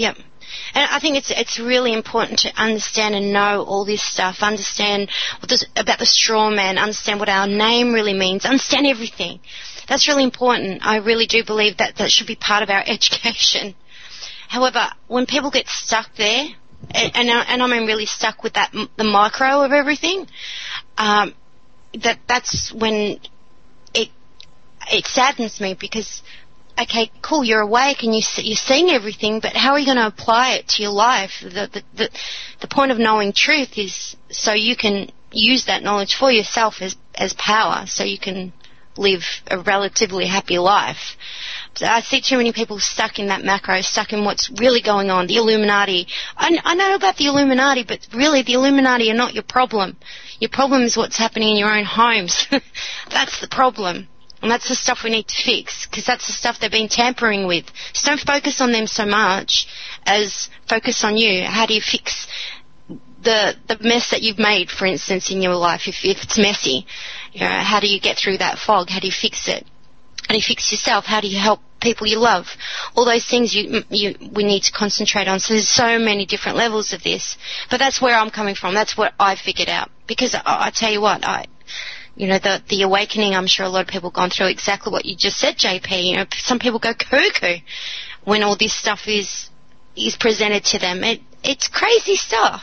And I think it's it's really important to understand and know all this stuff, understand what this, about the straw man, understand what our name really means, understand everything. That's really important. I really do believe that that should be part of our education. However, when people get stuck there, and, and, and I mean really stuck with that, the micro of everything, um, that that's when it it saddens me, because, okay, cool, you're awake and you, you're seeing everything, but how are you going to apply it to your life? The, the, the, the point of knowing truth is so you can use that knowledge for yourself as, as power, so you can live a relatively happy life. So I see too many people stuck in that macro, stuck in what's really going on, the Illuminati. I, I know about the Illuminati, but really the Illuminati are not your problem. Your problem is what's happening in your own homes. That's the problem. And that's the stuff we need to fix, because that's the stuff they've been tampering with. So don't focus on them so much as focus on you. How do you fix the the mess that you've made, for instance, in your life, if, if it's messy? You know, how do you get through that fog? How do you fix it? How do you fix yourself? How do you help people you love? All those things you, you we need to concentrate on. So there's so many different levels of this. But that's where I'm coming from. That's what I figured out. Because I, I tell you what, I... You know, the the awakening, I'm sure a lot of people have gone through exactly what you just said, J P. You know, some people go cuckoo when all this stuff is is presented to them. It It's crazy stuff.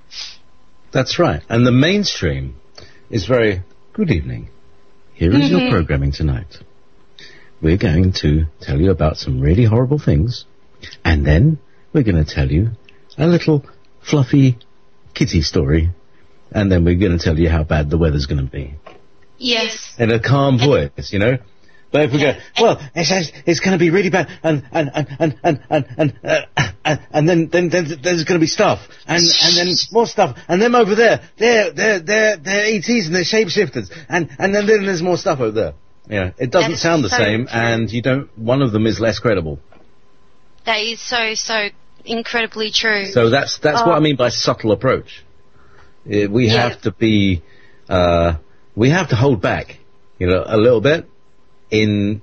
That's right. And the mainstream is very, good evening. Here is mm-hmm. your programming tonight. We're going to tell you about some really horrible things, and then we're going to tell you a little fluffy kitty story, and then we're going to tell you how bad the weather's going to be. Yes. In a calm voice, you know? But if we go, well, it's, it's going to be really bad, and and and and and and and, uh, and, and then, then then there's going to be stuff, and and then more stuff, and them over there, they're they're they're they're E Ts and they're shapeshifters, and and then, then there's more stuff over there. Yeah, it doesn't That's sound the so same, true. And you don't. One of them is less credible. That is so so incredibly true. So that's that's oh. what I mean by subtle approach. Uh, we yeah. have to be. Uh, We have to hold back, you know, a little bit in,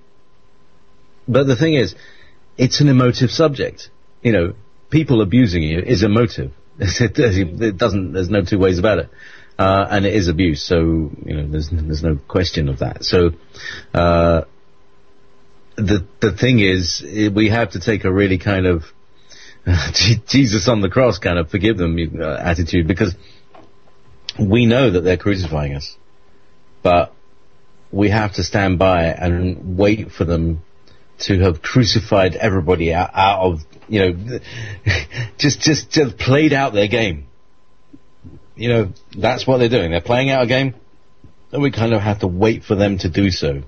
but the thing is, it's an emotive subject. You know, people abusing you is emotive. It doesn't, there's no two ways about it. Uh, and it is abuse, so, you know, there's, there's no question of that. So, uh, the, the thing is, we have to take a really kind of, Jesus on the cross kind of forgive them uh, attitude, because we know that they're crucifying us. But we have to stand by and wait for them to have crucified everybody out, out of, you know, just, just, just played out their game. You know, that's what they're doing. They're playing out a game, and we kind of have to wait for them to do so.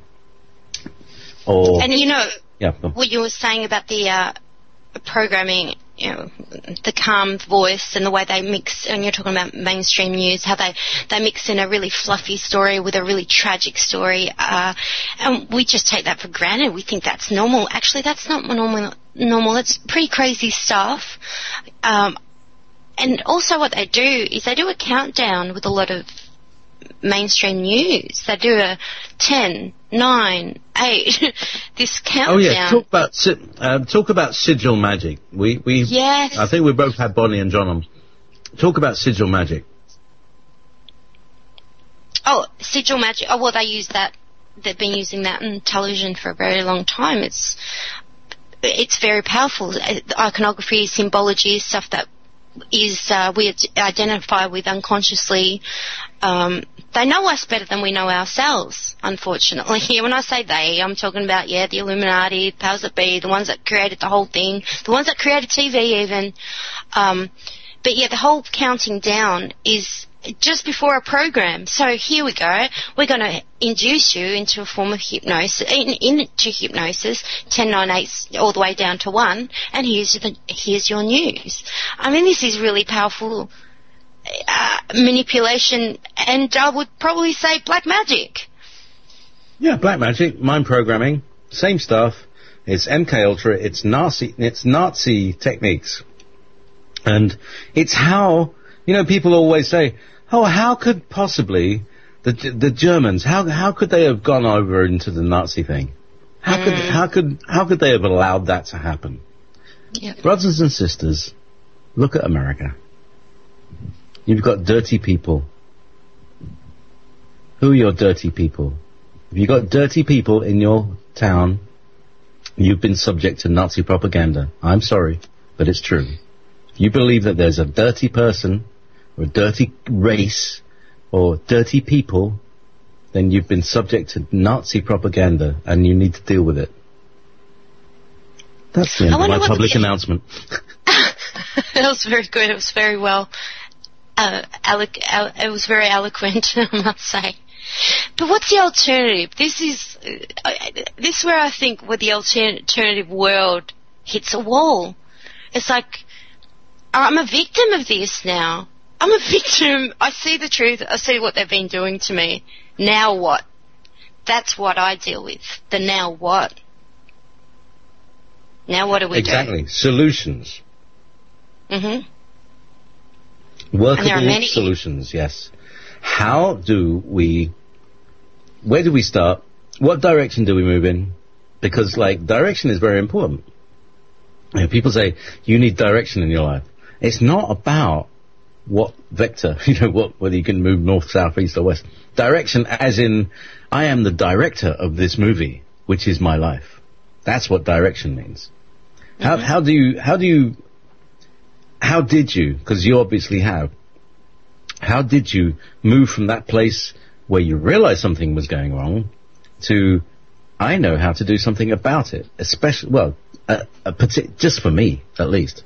Or, and you know, yeah. what you were saying about the uh, programming, you know, the calm voice and the way they mix, and you're talking about mainstream news, how they, they mix in a really fluffy story with a really tragic story, uh, and we just take that for granted. We think that's normal. Actually, that's not normal. Normal. That's pretty crazy stuff. Um, and also what they do is they do a countdown with a lot of mainstream news. They do a ten, nine, eight, this countdown. Oh yeah, talk about uh, talk about sigil magic. We we yes. I think we both had Bonnie and John on. Talk about sigil magic. Oh, sigil magic. Oh well, they use that. They've been using that in television for a very long time. It's it's very powerful. The iconography, symbology, stuff that is uh, we identify with unconsciously. Um, they know us better than we know ourselves, unfortunately. Yeah, when I say they, I'm talking about, yeah, the Illuminati, the powers that be, the ones that created the whole thing, the ones that created T V even. Um, but, yeah, the whole counting down is just before a program. So here we go. We're going to induce you into a form of hypnosis, in, into hypnosis, ten, nine, eight, all the way down to one, and here's, the, here's your news. I mean, this is really powerful uh, manipulation, and I would probably say black magic. Yeah, black magic, mind programming, same stuff. It's M K Ultra, it's Nazi, it's Nazi techniques. And it's how, you know, people always say, oh, how could possibly the the Germans, how how could they have gone over into the Nazi thing? How mm. could how could how could they have allowed that to happen? Yep. Brothers and sisters, Look at America. You've got dirty people. Who are your dirty people? If you've got dirty people in your town, you've been subject to Nazi propaganda. I'm sorry, but it's true. If you believe that there's a dirty person, or a dirty race, or dirty people, then you've been subject to Nazi propaganda, and you need to deal with it. That's the end of my public the... announcement. That was very good. It was very well. Uh, elo- el- it was very eloquent, I must say. But what's the alternative? This is uh, this is where I think where the alternative world hits a wall. It's like I'm a victim of this now. I'm a victim. I see the truth. I see what they've been doing to me. Now what? That's what I deal with. The now what? Now what do we exactly. do? Exactly. Solutions. Mm-hmm. Workable many... solutions, yes. How do we, where do we start? What direction do we move in? Because, like, direction is very important. You know, people say, you need direction in your life. It's not about what vector, you know, what whether you can move north, south, east, or west. Direction as in, I am the director of this movie, which is my life. That's what direction means. Mm-hmm. How, how do you, how do you, how did you, because you obviously have, how did you move from that place where you realized something was going wrong to, I know how to do something about it, especially, well, a, a partic- just for me, at least.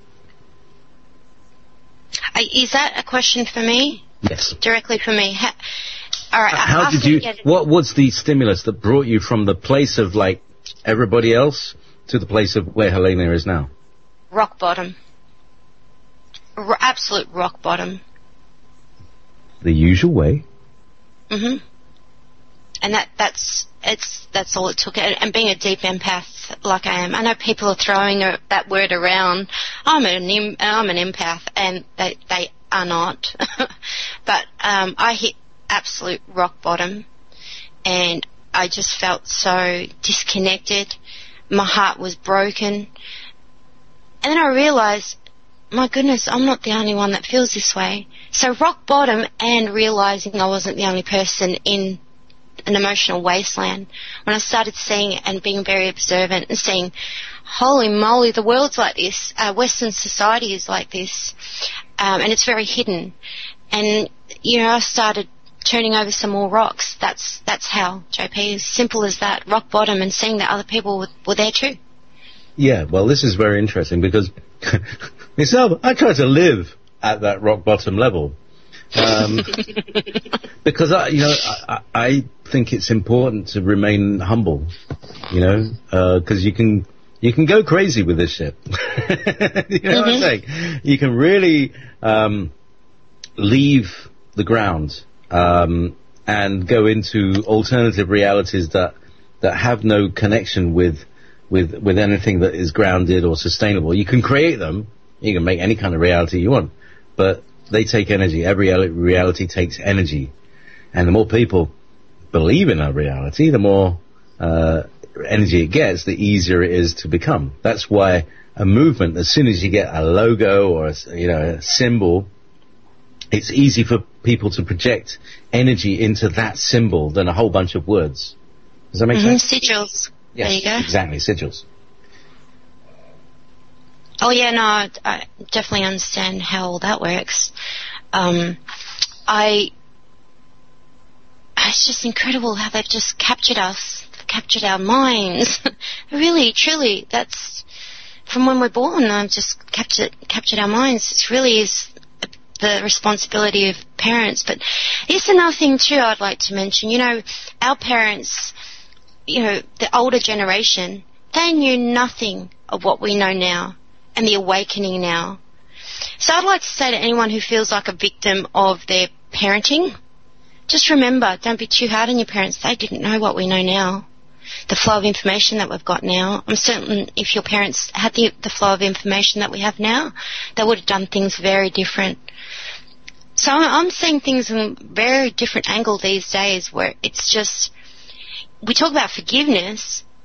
Uh, is that a question for me? Yes. Directly for me. How, all right. How did you, what was the stimulus that brought you from the place of, like, everybody else to the place of where Helena is now? Rock bottom. R- absolute rock bottom. The usual way. Mhm. And that that's it's that's all it took. And, and being a deep empath like I am, I know people are throwing a, that word around. I'm an I'm an empath, and they they are not. But um, I hit absolute rock bottom, and I just felt so disconnected. My heart was broken, and then I realised, my goodness, I'm not the only one that feels this way. So rock bottom and realising I wasn't the only person in an emotional wasteland. When I started seeing it and being very observant and seeing, holy moly, the world's like this, uh, Western society is like this, um, and it's very hidden. And, you know, I started turning over some more rocks. That's that's how, J P, as simple as that, rock bottom, and seeing that other people were, were there too. Yeah, well, this is very interesting because myself, I try to live at that rock bottom level. Um, because, I, you know, I, I think it's important to remain humble, you know, because uh, you can you can go crazy with this shit. You know mm-hmm. what I'm saying? You can really um, leave the ground um, and go into alternative realities that that have no connection with with with anything that is grounded or sustainable. You can create them. You can make any kind of reality you want, but they take energy. Every reality takes energy. And the more people believe in a reality, the more uh, energy it gets, the easier it is to become. That's why a movement, as soon as you get a logo or a, you know, a symbol, it's easy for people to project energy into that symbol than a whole bunch of words. Does that make mm-hmm. sense? Sigils. Yes, there you go. Exactly, sigils. Oh, yeah, no, I, I definitely understand how all that works. Um, I, it's just incredible how they've just captured us, captured our minds. Really, truly, that's from when we're born. I've just captured captured our minds. It really is the responsibility of parents. But here's another thing too I'd like to mention. You know, our parents, you know, the older generation, they knew nothing of what we know now and the awakening now. So I'd like to say to anyone who feels like a victim of their parenting, just remember, don't be too hard on your parents. They didn't know what we know now. The flow of information that we've got now. I'm certain if your parents had the, the flow of information that we have now, they would have done things very different. So I'm seeing things in a very different angle these days where it's just, we talk about forgiveness,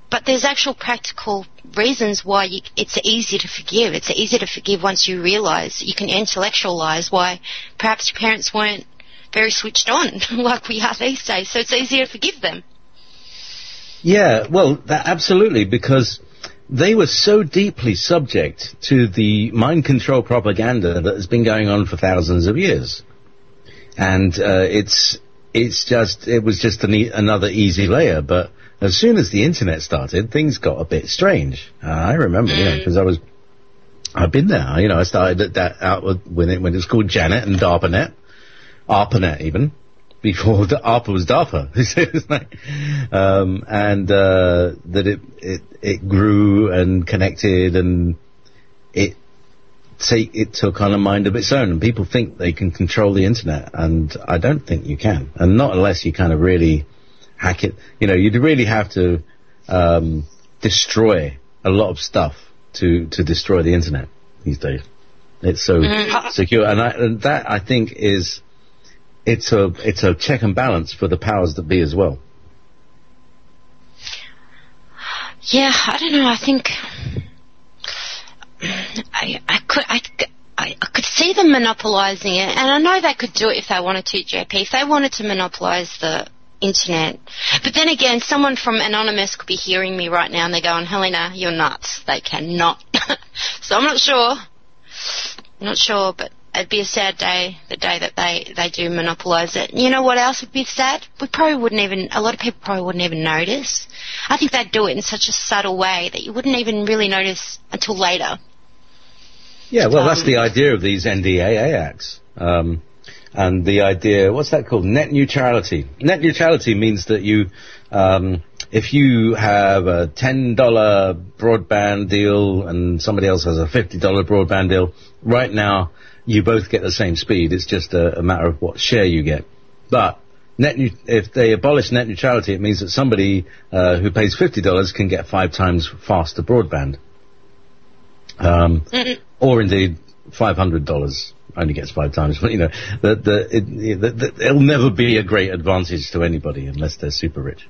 but there's actual practical reasons why you, it's easy to forgive. It's easy to forgive once you realise, you can intellectualise why perhaps your parents weren't very switched on like we are these days, so it's easier to forgive them. Yeah, well, that, absolutely, because they were so deeply subject to the mind control propaganda that has been going on for thousands of years. And uh, it's it's just, it was just an e- another easy layer, but as soon as the internet started, things got a bit strange. Uh, I remember, mm. you know, because I was, I've been there, you know, I started at that out when it, when it was called Janet and DARPANET, ARPANET even, before the ARPA was DARPA. um, and uh, that it, it it grew and connected, and it take it took on a mind of its own. And people think they can control the internet, and I don't think you can, and not unless you kind of really hack it. You know, you'd really have to um, destroy a lot of stuff to to destroy the internet these days. It's so mm. secure, and, I, and that I think is. It's a it's a check and balance for the powers that be as well. Yeah, I don't know. I think I I could I, I, I could see them monopolising it, and I know they could do it if they wanted to, J P. If they wanted to monopolise the internet, but then again, someone from Anonymous could be hearing me right now, and they're going, "Helena, you're nuts. They cannot." So I'm not sure. I'm not sure, but. It'd be a sad day, the day that they, they do monopolise it. You know what else would be sad? We probably wouldn't even, a lot of people probably wouldn't even notice. I think they'd do it in such a subtle way that you wouldn't even really notice until later. Yeah, well, um, that's the idea of these N D A A acts. Um, and the idea, what's that called? Net neutrality. Net neutrality means that you, um, if you have a ten dollar broadband deal and somebody else has a fifty dollar broadband deal, right now, you both get the same speed. It's just a, a matter of what share you get. But net nu- if they abolish net neutrality, it means that somebody uh, who pays fifty dollars can get five times faster broadband. Um, or indeed, five hundred dollars only gets five times. But, you know, the, the, it, the, the, it'll never be a great advantage to anybody unless they're super rich.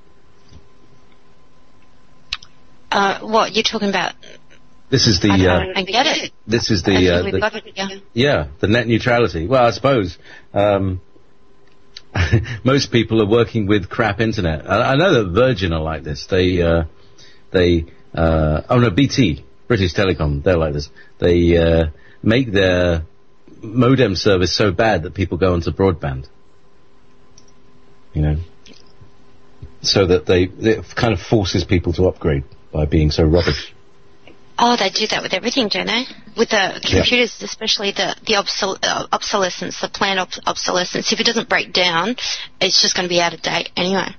Uh, what, you're talking about... This is the. I, uh, I get it. This is the. Uh, the it, yeah. yeah, the net neutrality. Well, I suppose um, most people are working with crap internet. I, I know that Virgin are like this. They, uh, they. Uh, oh no, B T, British Telecom. They're like this. They uh, make their modem service so bad that people go onto broadband. You know, so that they it kind of forces people to upgrade by being so rubbish. Oh, they do that with everything, don't they? With the computers, yeah. Especially the, the obsol- uh, obsolescence, the planned ob- obsolescence. If it doesn't break down, it's just going to be out of date anyway.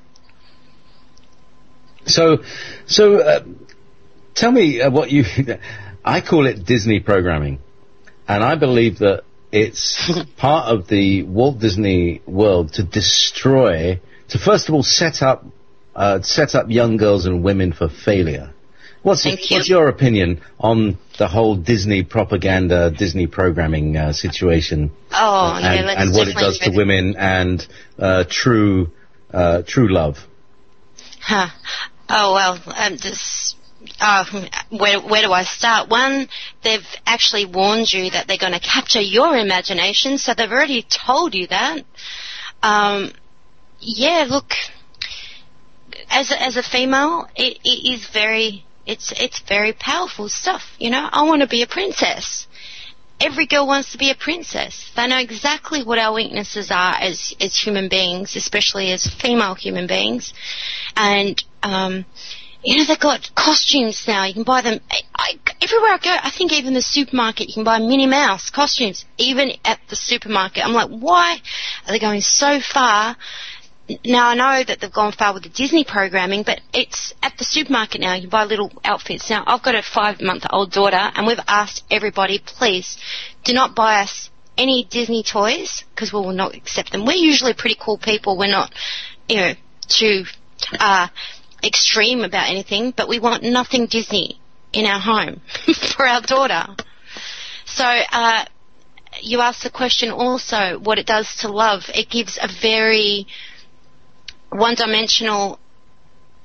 So, so uh, tell me uh, what you... I call it Disney programming. And I believe that it's part of the Walt Disney world to destroy, to first of all set up, uh, set up young girls and women for failure. What's, Thank you. What's your opinion on the whole Disney propaganda, Disney programming uh, situation? Oh, uh, yeah, and, let's and what it does to women and uh, true, uh, true love. Huh. Oh well, um, this. Uh, where where do I start? One, they've actually warned you that they're going to capture your imagination, so they've already told you that. Um, yeah, look, as a, as a female, it, it is very. It's it's very powerful stuff, you know. I want to be a princess. Every girl wants to be a princess. They know exactly what our weaknesses are as as human beings, especially as female human beings. And, um, you know, they've got costumes now. You can buy them I, I, everywhere I go. I think even the supermarket, you can buy Minnie Mouse costumes, even at the supermarket. I'm like, why are they going so far? Now, I know that they've gone far with the Disney programming, but it's at the supermarket now. You buy little outfits. Now, I've got a five-month-old daughter, and we've asked everybody, please, do not buy us any Disney toys, because we will not accept them. We're usually pretty cool people. We're not, you know, too uh, extreme about anything, but we want nothing Disney in our home for our daughter. So, uh, you asked the question also, what it does to love. It gives a very... one-dimensional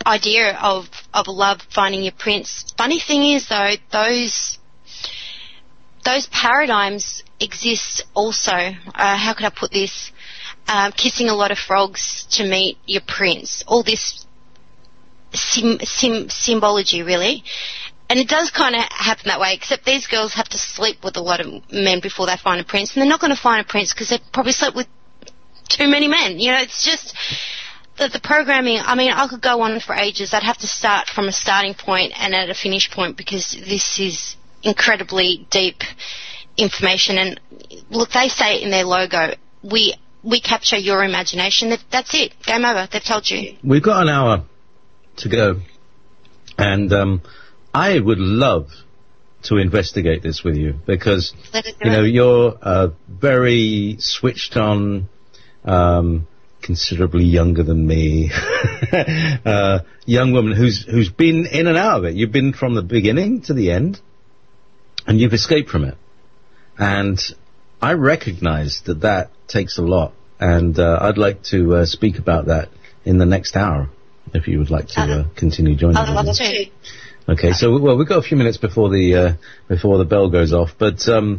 idea of, of love finding your prince. Funny thing is, though, those those paradigms exist also. Uh, how could I put this? Um, kissing a lot of frogs to meet your prince. All this sim, sim, symbology, really. And it does kind of happen that way, except these girls have to sleep with a lot of men before they find a prince, and they're not going to find a prince because they've probably slept with too many men. You know, it's just the, the programming. I mean, I could go on for ages. I'd have to start from a starting point and at a finish point because this is incredibly deep information. And look, they say it in their logo, we we capture your imagination. That's it. Game over. They've told you. We've got an hour to go, and um, I would love to investigate this with you because, you know, you're a very switched on, um, considerably younger than me, uh, young woman who's who's been in and out of it. You've been from the beginning to the end, and you've escaped from it. And I recognize that that takes a lot, and uh, I'd like to uh, speak about that in the next hour, if you would like to uh, continue joining I'd love us. to. Okay, so well, we've got a few minutes before the uh, before the bell goes off, but um,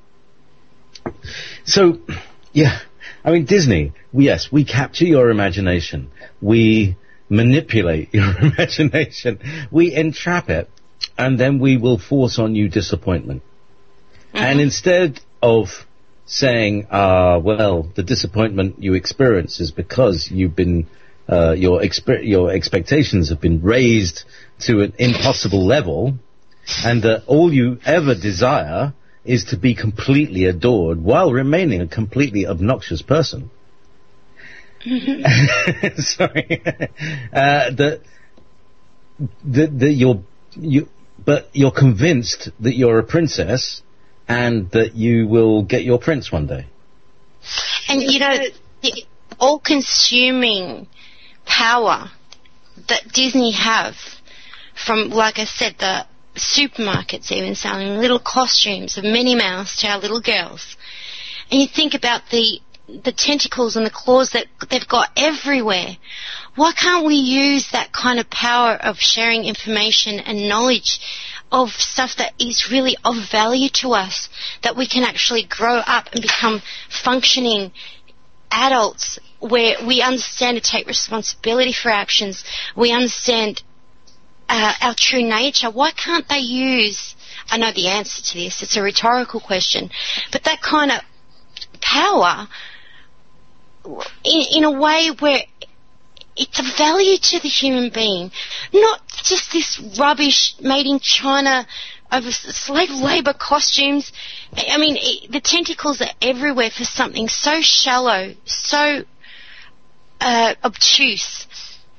so yeah, I mean Disney. Yes, we capture your imagination, we manipulate your imagination, we entrap it, and then we will force on you disappointment. Mm-hmm. And instead of saying, "Ah, well, the disappointment you experience is because you've been uh, your expe- your expectations have been raised to an impossible level, and that all you ever desire is to be completely adored while remaining a completely obnoxious person." Mm-hmm. Sorry, uh, that that that you're you, but you're convinced that you're a princess and that you will get your prince one day. And you know, the all-consuming power that Disney have. From, like I said, the supermarkets even selling little costumes of Minnie Mouse to our little girls. And you think about the the tentacles and the claws that they've got everywhere. Why can't we use that kind of power of sharing information and knowledge of stuff that is really of value to us, that we can actually grow up and become functioning adults where we understand to take responsibility for actions, we understand Uh, our true nature? Why can't they use, I know the answer to this, it's a rhetorical question, but that kind of power in, in a way where it's a value to the human being, not just this rubbish made in China over slave labour costumes. I mean, it, the tentacles are everywhere for something so shallow, so uh, obtuse.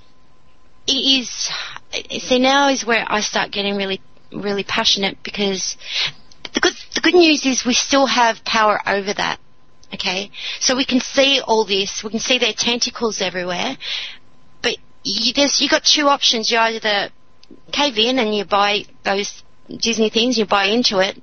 It is... See, now is where I start getting really, really passionate, because the good, the good news is we still have power over that, okay? So we can see all this, we can see their tentacles everywhere, but you, there's, you got two options. You either cave in and you buy those Disney things, you buy into it,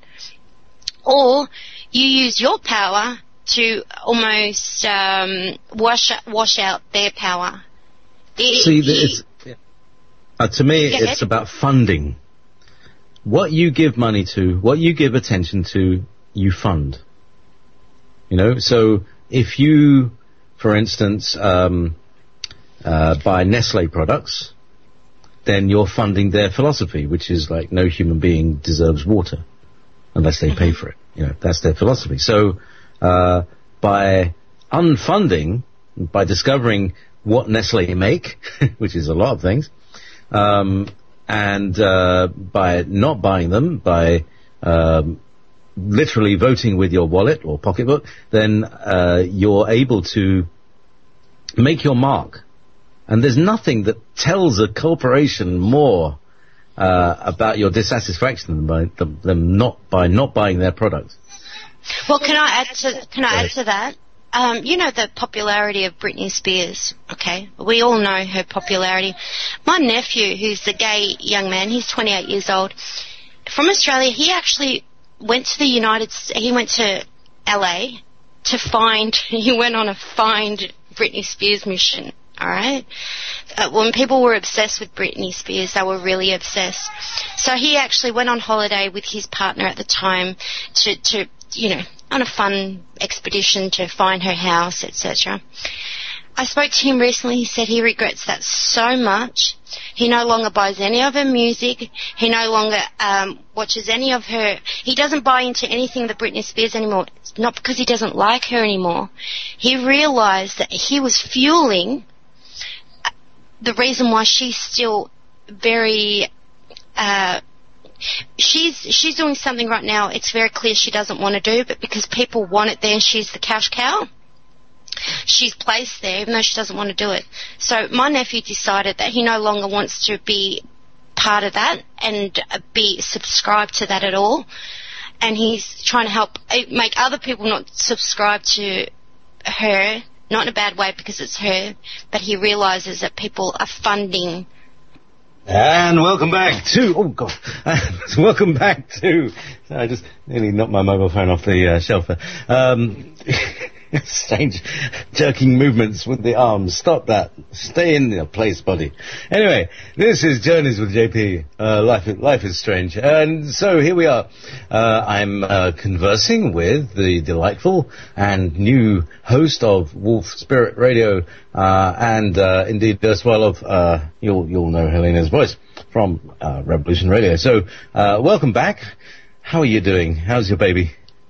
or you use your power to almost um, wash, wash out their power. The, See, it's... Uh, to me, yeah, it's about funding. What you give money to, what you give attention to, you fund. You know, so if you, for instance, um, uh, buy Nestle products, then you're funding their philosophy, which is like no human being deserves water unless they pay for it. You know, that's their philosophy. So uh, by unfunding, by discovering what Nestle make, which is a lot of things, Um, and uh, by not buying them, by um, literally voting with your wallet or pocketbook, then uh, you're able to make your mark. And there's nothing that tells a corporation more uh, about your dissatisfaction than by them, them not by not buying their products. Well, can I add to can I add to that? Um, you know the popularity of Britney Spears, okay? We all know her popularity. My nephew, who's a gay young man, he's twenty-eight years old, from Australia, he actually went to the United States, he went to L A to find, he went on a find Britney Spears mission. all right? Uh, when people were obsessed with Britney Spears, they were really obsessed. So he actually went on holiday with his partner at the time to, to you know, on a fun expedition to find her house, et cetera. I spoke to him recently. He said he regrets that so much. He no longer buys any of her music. He no longer um, watches any of her. He doesn't buy into anything that Britney Spears anymore. It's not because he doesn't like her anymore. He realized that he was fueling the reason why she's still very... Uh, she's she's doing something right now it's very clear she doesn't want to do, but because people want it there, she's the cash cow. She's placed there even though she doesn't want to do it. So my nephew decided that he no longer wants to be part of that and be subscribed to that at all. And he's trying to help make other people not subscribe to her, not in a bad way because it's her, but he realizes that people are funding. And welcome back to, oh God, welcome back to, I just nearly knocked my mobile phone off the uh, shelf there. Um, strange jerking movements with the arms. Stop that. Stay in your place, buddy. Anyway, this is Journeys with J P. Uh, life, life is strange. And so here we are. Uh, I'm uh, conversing with the delightful and new host of Wolf Spirit Radio, uh, and uh, indeed as well of, uh, you'll, you'll know Helena's voice from uh, Revolution Radio. So uh, welcome back. How are you doing? How's your baby?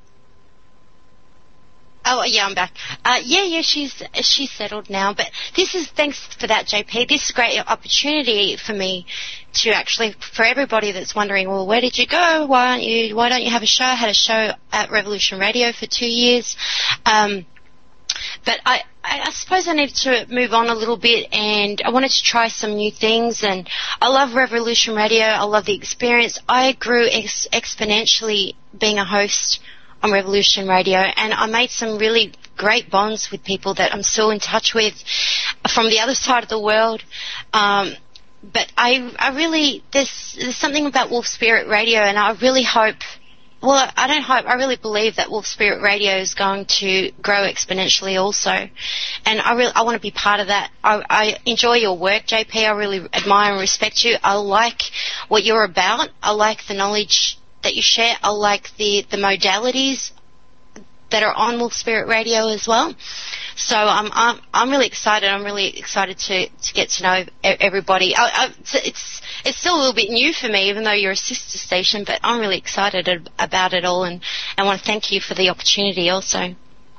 Oh, yeah, I'm back. Uh, yeah, yeah, she's she's settled now. But this is, thanks for that, J P. This is a great opportunity for me to actually, for everybody that's wondering, well, where did you go? Why aren't you, why don't you have a show? I had a show at Revolution Radio for two years. Um, but I, I suppose I needed to move on a little bit, and I wanted to try some new things. And I love Revolution Radio. I love the experience. I grew ex- exponentially being a host on Revolution Radio, and I made some really great bonds with people that I'm still in touch with from the other side of the world. Um, but I, I really, there's, there's something about Wolf Spirit Radio, and I really hope, well, I don't hope, I really believe that Wolf Spirit Radio is going to grow exponentially also. And I really, I want to be part of that. I, I enjoy your work, J P. I really admire and respect you. I like what you're about. I like the knowledge that you share. I like the, the modalities that are on Wolf Spirit Radio as well. So I'm I'm I'm really excited. I'm really excited to, to get to know everybody. I, I, it's it's still a little bit new for me, even though you're a sister station. But I'm really excited about it all, and I want to thank you for the opportunity also.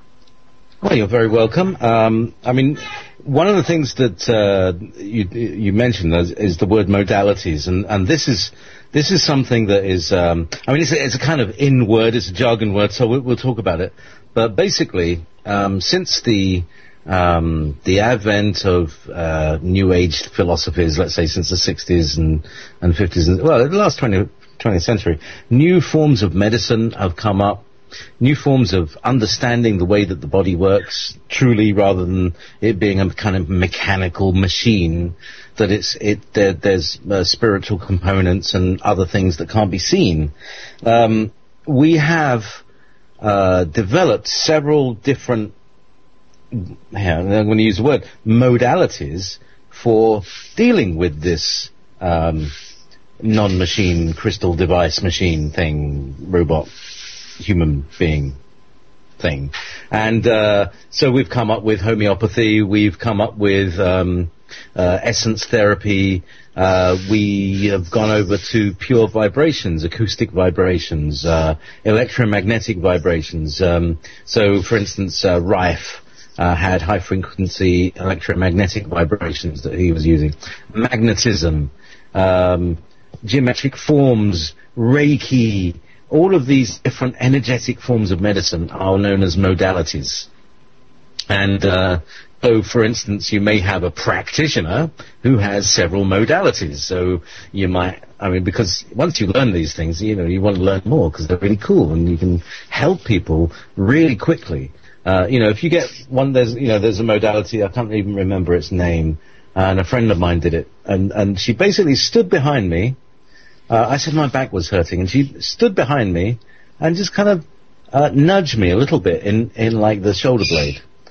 Well, you're very welcome. Um, I mean, one of the things that uh, you you mentioned is, is the word modalities, and, and this is. This is something that is, um, I mean, it's a, it's a kind of in word, it's a jargon word, so we'll, we'll talk about it. But basically, um, since the um, the advent of uh, New Age philosophies, let's say since the sixties and, and fifties, and, well, the last twentieth, twentieth century, new forms of medicine have come up, new forms of understanding the way that the body works, truly, rather than it being a kind of mechanical machine. That it's it there, there's uh, spiritual components and other things that can't be seen. Um, we have uh, developed several different, yeah, I'm going to use the word, modalities for dealing with this um, non-machine, crystal device machine thing, robot, human being thing. And uh, so we've come up with homeopathy, we've come up with um, Uh, essence therapy. Uh, we have gone over to pure vibrations, acoustic vibrations, uh, electromagnetic vibrations. Um, so, for instance, uh, Rife uh, had high-frequency electromagnetic vibrations that he was using. Magnetism, um, geometric forms, Reiki. All of these different energetic forms of medicine are known as modalities. And uh, so, for instance, you may have a practitioner who has several modalities. So you might, I mean, because once you learn these things, you know, you want to learn more because they're really cool and you can help people really quickly. Uh, you know, if you get one, there's, you know, there's a modality, I can't even remember its name, and a friend of mine did it. And, and she basically stood behind me. Uh, I said my back was hurting, and she stood behind me and just kind of uh, nudged me a little bit in, in like the shoulder blade.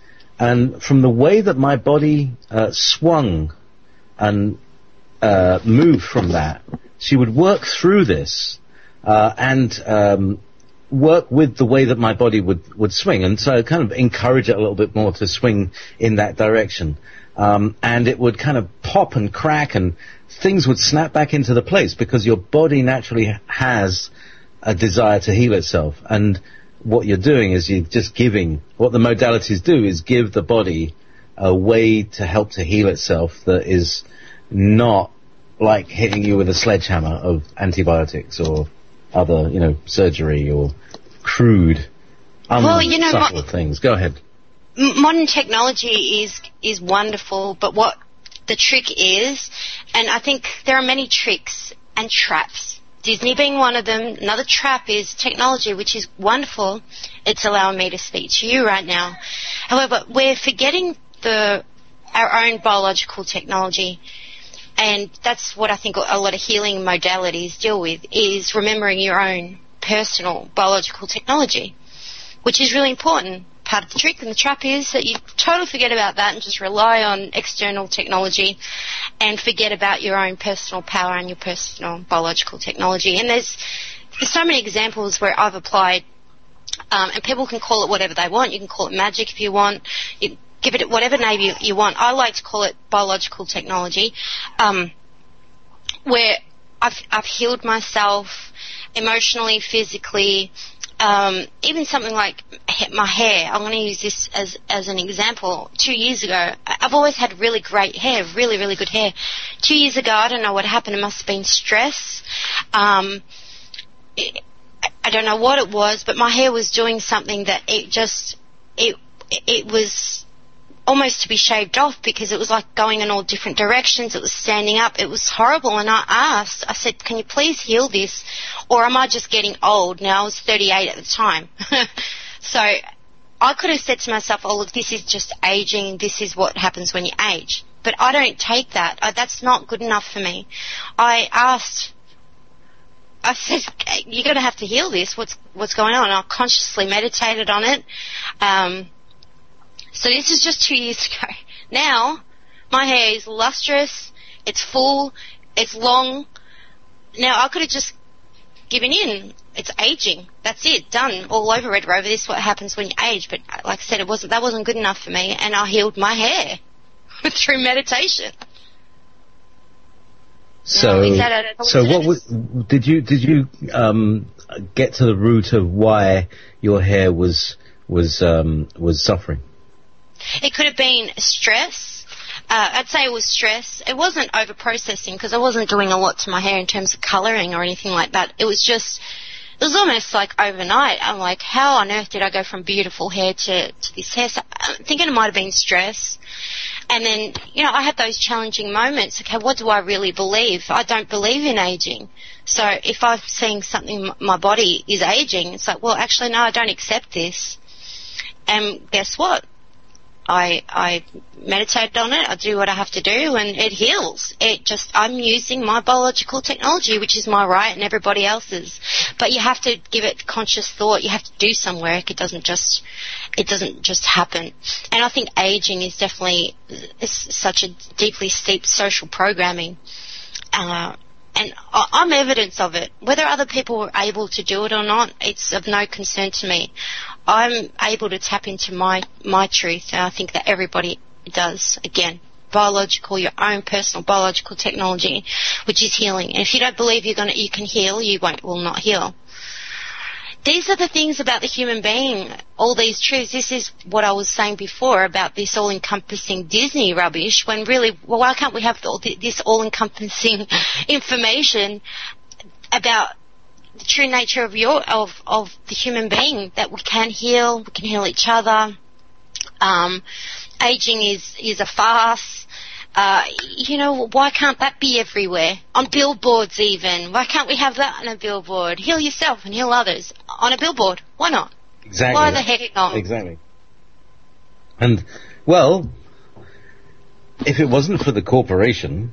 And from the way that my body uh, swung and uh, moved from that, she would work through this uh, and um, work with the way that my body would, would swing. And so kind of encourage it a little bit more to swing in that direction. Um, and it would kind of pop and crack and things would snap back into the place because your body naturally has a desire to heal itself. And what you're doing is you're just giving, what the modalities do is give the body a way to help to heal itself that is not like hitting you with a sledgehammer of antibiotics or other, you know, surgery or crude, well, you know, unsubtle mo- things. Go ahead. Modern technology is is wonderful, but what the trick is, and I think there are many tricks and traps, Disney being one of them. Another trap is technology, which is wonderful. It's allowing me to speak to you right now. However, we're forgetting the our own biological technology, and that's what I think a lot of healing modalities deal with, is remembering your own personal biological technology, which is really important. Part of the trick and the trap is that you totally forget about that and just rely on external technology and forget about your own personal power and your personal biological technology. And there's, there's so many examples where I've applied, um, and people can call it whatever they want. You can call it magic if you want. You give it whatever name you, you want. I like to call it biological technology, um, where I've, I've healed myself emotionally, physically. Um, even something like my hair. I'm going to use this as as an example. Two years ago, I've always had really great hair, really, really good hair. Two years ago, I don't know what happened. It must have been stress. Um, it, I don't know what it was, but my hair was doing something that it just, it it was almost to be shaved off because it was like going in all different directions. It was standing up. It was horrible. And I asked, I said, can you please heal this? Or am I just getting old? Now, I was thirty-eight at the time. So I could have said to myself, oh, look, this is just aging. This is what happens when you age. But I don't take that. I, that's not good enough for me. I asked, I said, you're going to have to heal this. What's, what's going on? And I consciously meditated on it. Um, So this is just two years ago. Now, my hair is lustrous, it's full, it's long. Now, I could have just given in. It's aging. That's it. Done. All over Red Rover. This is what happens when you age. But like I said, it wasn't. That wasn't good enough for me, and I healed my hair through meditation. So, now, so what was, did you did you um, get to the root of why your hair was was um, was suffering? It could have been stress. Uh, I'd say it was stress. It wasn't over-processing because I wasn't doing a lot to my hair in terms of colouring or anything like that. It was just, it was almost like overnight. I'm like, how on earth did I go from beautiful hair to, to this hair? So I'm thinking it might have been stress. And then, you know, I had those challenging moments. Okay, what do I really believe? I don't believe in aging. So if I'm seeing something, my body is aging, it's like, well, actually, no, I don't accept this. And guess what? I I meditate on it, I do what I have to do, and it heals. It just, I'm using my biological technology, which is my right and everybody else's. But you have to give it conscious thought. You have to do some work. It doesn't just, it doesn't just happen. And I think aging is definitely is such a deeply steeped social programming. Uh, And I'm evidence of it. Whether other people were able to do it or not, it's of no concern to me. I'm able to tap into my, my truth, and I think that everybody does. Again, biological, your own personal biological technology, which is healing. And if you don't believe you're gonna, you can heal, you won't, will not heal. These are the things about the human being, all these truths. This is what I was saying before about this all-encompassing Disney rubbish, when really, well, why can't we have all this all-encompassing information about the true nature of your of, of the human being, that we can heal, we can heal each other. Um, aging is, is a farce. Uh, you know, why can't that be everywhere? On billboards even. Why can't we have that on a billboard? Heal yourself and heal others on a billboard. Why not? Exactly. Why the heck not? Exactly. And, well, if it wasn't for the corporation,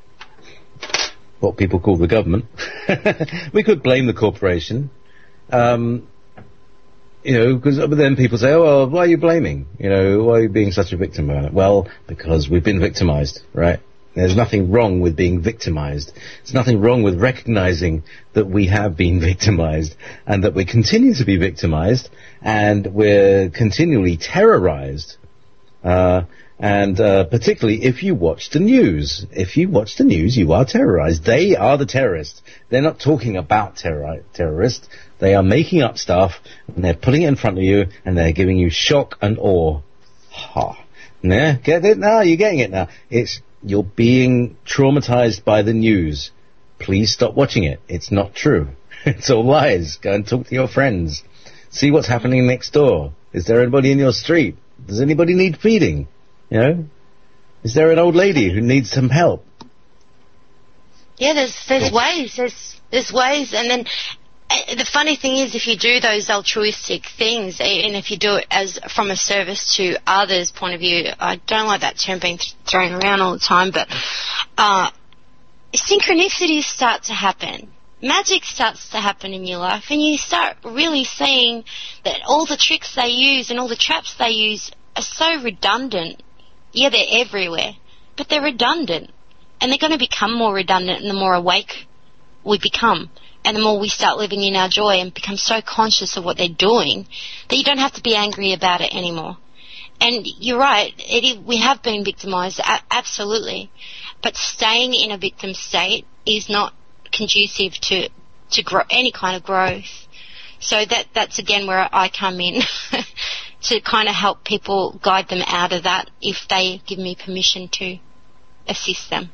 what people call the government, we could blame the corporation. Um, you know, because then people say, oh, well, why are you blaming? You know, why are you being such a victim about it? Well, because we've been victimized, right? There's nothing wrong with being victimized. There's nothing wrong with recognizing that we have been victimized and that we continue to be victimized and we're continually terrorized. Uh, and uh, particularly if you watch the news. If you watch the news, you are terrorized. They are the terrorists. They're not talking about terror- terrorists. They are making up stuff and they're putting it in front of you and they're giving you shock and awe. Ha. Yeah, get it now? You're getting it now. It's... You're being traumatized by the news. Please stop watching it. It's not true. It's all lies. Go and talk to your friends. See what's happening next door. Is there anybody in your street? Does anybody need feeding? You know? Is there an old lady who needs some help? Yeah, there's there's ways. There's there's ways, and then uh, the funny thing is, if you do those altruistic things, and if you do it as from a service to others' point of view, I don't like that term being th- thrown around all the time, but uh, synchronicities start to happen. Magic starts to happen in your life, and you start really seeing that all the tricks they use and all the traps they use are so redundant. Yeah, they're everywhere, but they're redundant, and they're going to become more redundant the more awake we become. And the more we start living in our joy and become so conscious of what they're doing that you don't have to be angry about it anymore. And you're right, it, we have been victimized, a- absolutely. But staying in a victim state is not conducive to, to grow, any kind of growth. So that that's, again, where I come in to kind of help people, guide them out of that if they give me permission to assist them.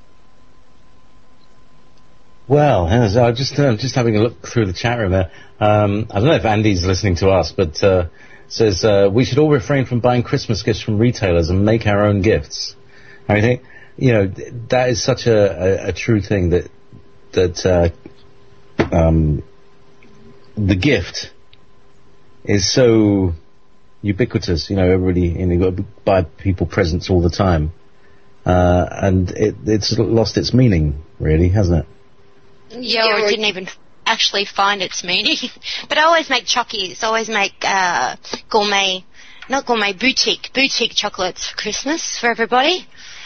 Well, I was just uh, just having a look through the chat room there. Um, I don't know if Andy's listening to us, but uh, says uh, we should all refrain from buying Christmas gifts from retailers and make our own gifts. I think, you know, that is such a, a, a true thing that that uh, um, the gift is so ubiquitous. You know, everybody, you know, you've got to buy people presents all the time, uh, and it, it's lost its meaning, really, hasn't it? Yeah, or it didn't even actually find its meaning. But I always make chockies. I always make uh, gourmet, not gourmet, boutique, boutique chocolates for Christmas for everybody.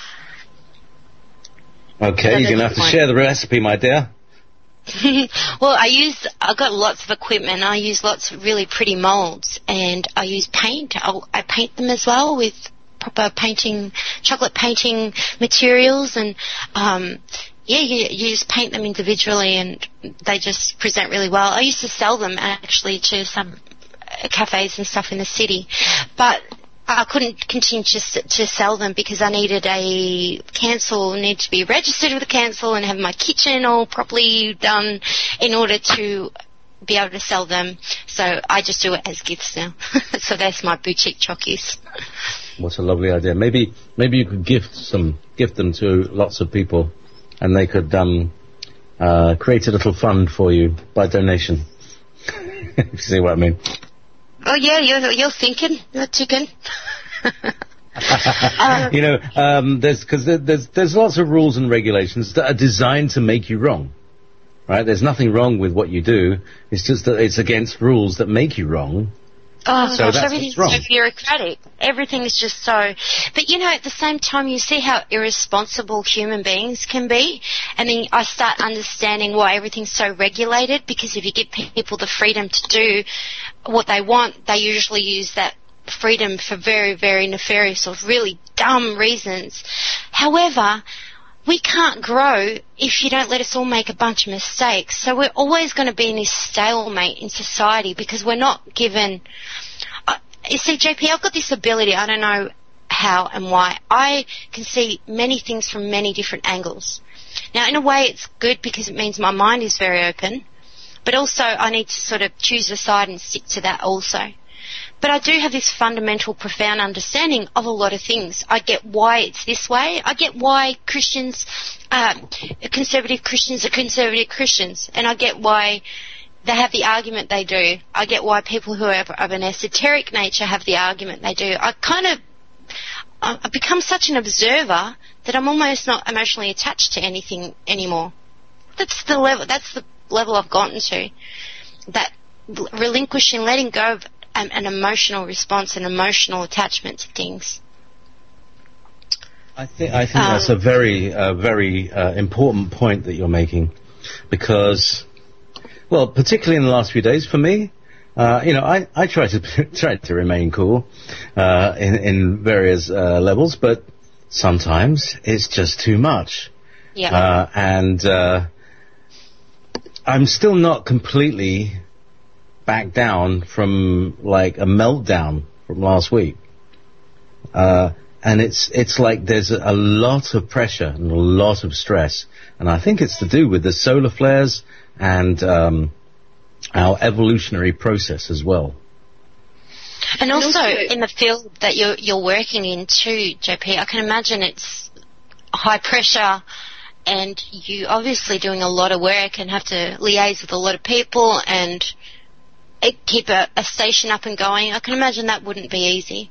Okay, so you're going to have to share the recipe, my dear. Well, I use, I've got lots of equipment. I use lots of really pretty molds, and I use paint. I'll, I paint them as well with proper painting, chocolate painting materials, and um, yeah, you, you just paint them individually and they just present really well. I used to sell them actually to some cafes and stuff in the city, but I couldn't continue to, to sell them because I needed a council, needed to be registered with the council and have my kitchen all properly done in order to be able to sell them. So I just do it as gifts now. So that's my boutique chockies. What a lovely idea. Maybe maybe you could gift some, gift them to lots of people, and they could um, uh, create a little fund for you by donation. If you see what I mean. Oh yeah, you're you're thinking, you're ticking. uh, you know, um, there's because there, there's there's lots of rules and regulations that are designed to make you wrong, right? There's nothing wrong with what you do. It's just that it's against rules that make you wrong. Oh, so gosh, everything's so bureaucratic. Everything is just so... But, you know, at the same time, you see how irresponsible human beings can be, and then I start understanding why everything's so regulated, because if you give people the freedom to do what they want, they usually use that freedom for very, very nefarious or really dumb reasons. However, we can't grow if you don't let us all make a bunch of mistakes. So we're always going to be in this stalemate in society because we're not given... Uh, you see, J P, I've got this ability, I don't know how and why. I can see many things from many different angles. Now, in a way, it's good because it means my mind is very open, but also I need to sort of choose a side and stick to that also. But I do have this fundamental, profound understanding of a lot of things. I get why it's this way. I get why Christians, uh, conservative Christians are conservative Christians. And I get why they have the argument they do. I get why people who are of an esoteric nature have the argument they do. I kind of, I've become such an observer that I'm almost not emotionally attached to anything anymore. That's the level, that's the level I've gotten to. That relinquishing, letting go of an, an emotional response, an emotional attachment to things. I think I think um, that's a very uh, very uh, important point that you're making, because, well, particularly in the last few days for me, uh, you know, I, I try to try to remain cool uh, in in various uh, levels, but sometimes it's just too much. Yeah. Uh, and uh, I'm still not completely back down from like a meltdown from last week. Uh, And it's it's like there's a, a lot of pressure and a lot of stress. And I think it's to do with the solar flares and um, our evolutionary process as well. And also in the field that you're, you're working in too, J P, I can imagine it's high pressure and you obviously doing a lot of work and have to liaise with a lot of people and keep a, a station up and going. I can imagine that wouldn't be easy.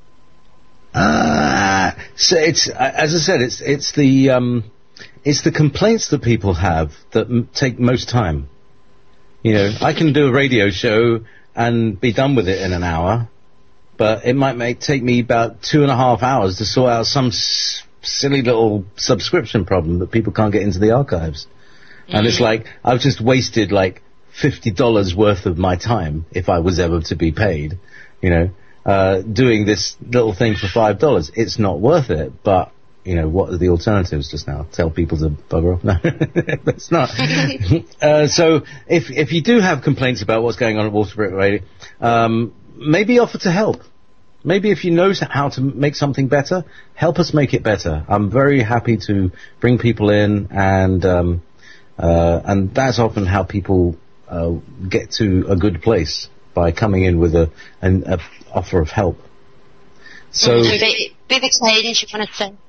Uh, so it's, as I said, it's, it's the, um, it's the complaints that people have that m- take most time. You know, I can do a radio show and be done with it in an hour, but it might make, take me about two and a half hours to sort out some s- silly little subscription problem that people can't get into the archives. Mm-hmm. And it's like, I've just wasted like fifty dollars worth of my time if I was ever to be paid, you know. Uh, doing this little thing for five dollars. It's not worth it, but, you know, what are the alternatives just now? Tell people to bugger off? No, that's not. uh, so, if if you do have complaints about what's going on at Waterbrick Radio, um, maybe offer to help. Maybe if you know how to make something better, help us make it better. I'm very happy to bring people in, and um, uh, and that's often how people uh, get to a good place, by coming in with a an a offer of help. So, be, be the change you want to say.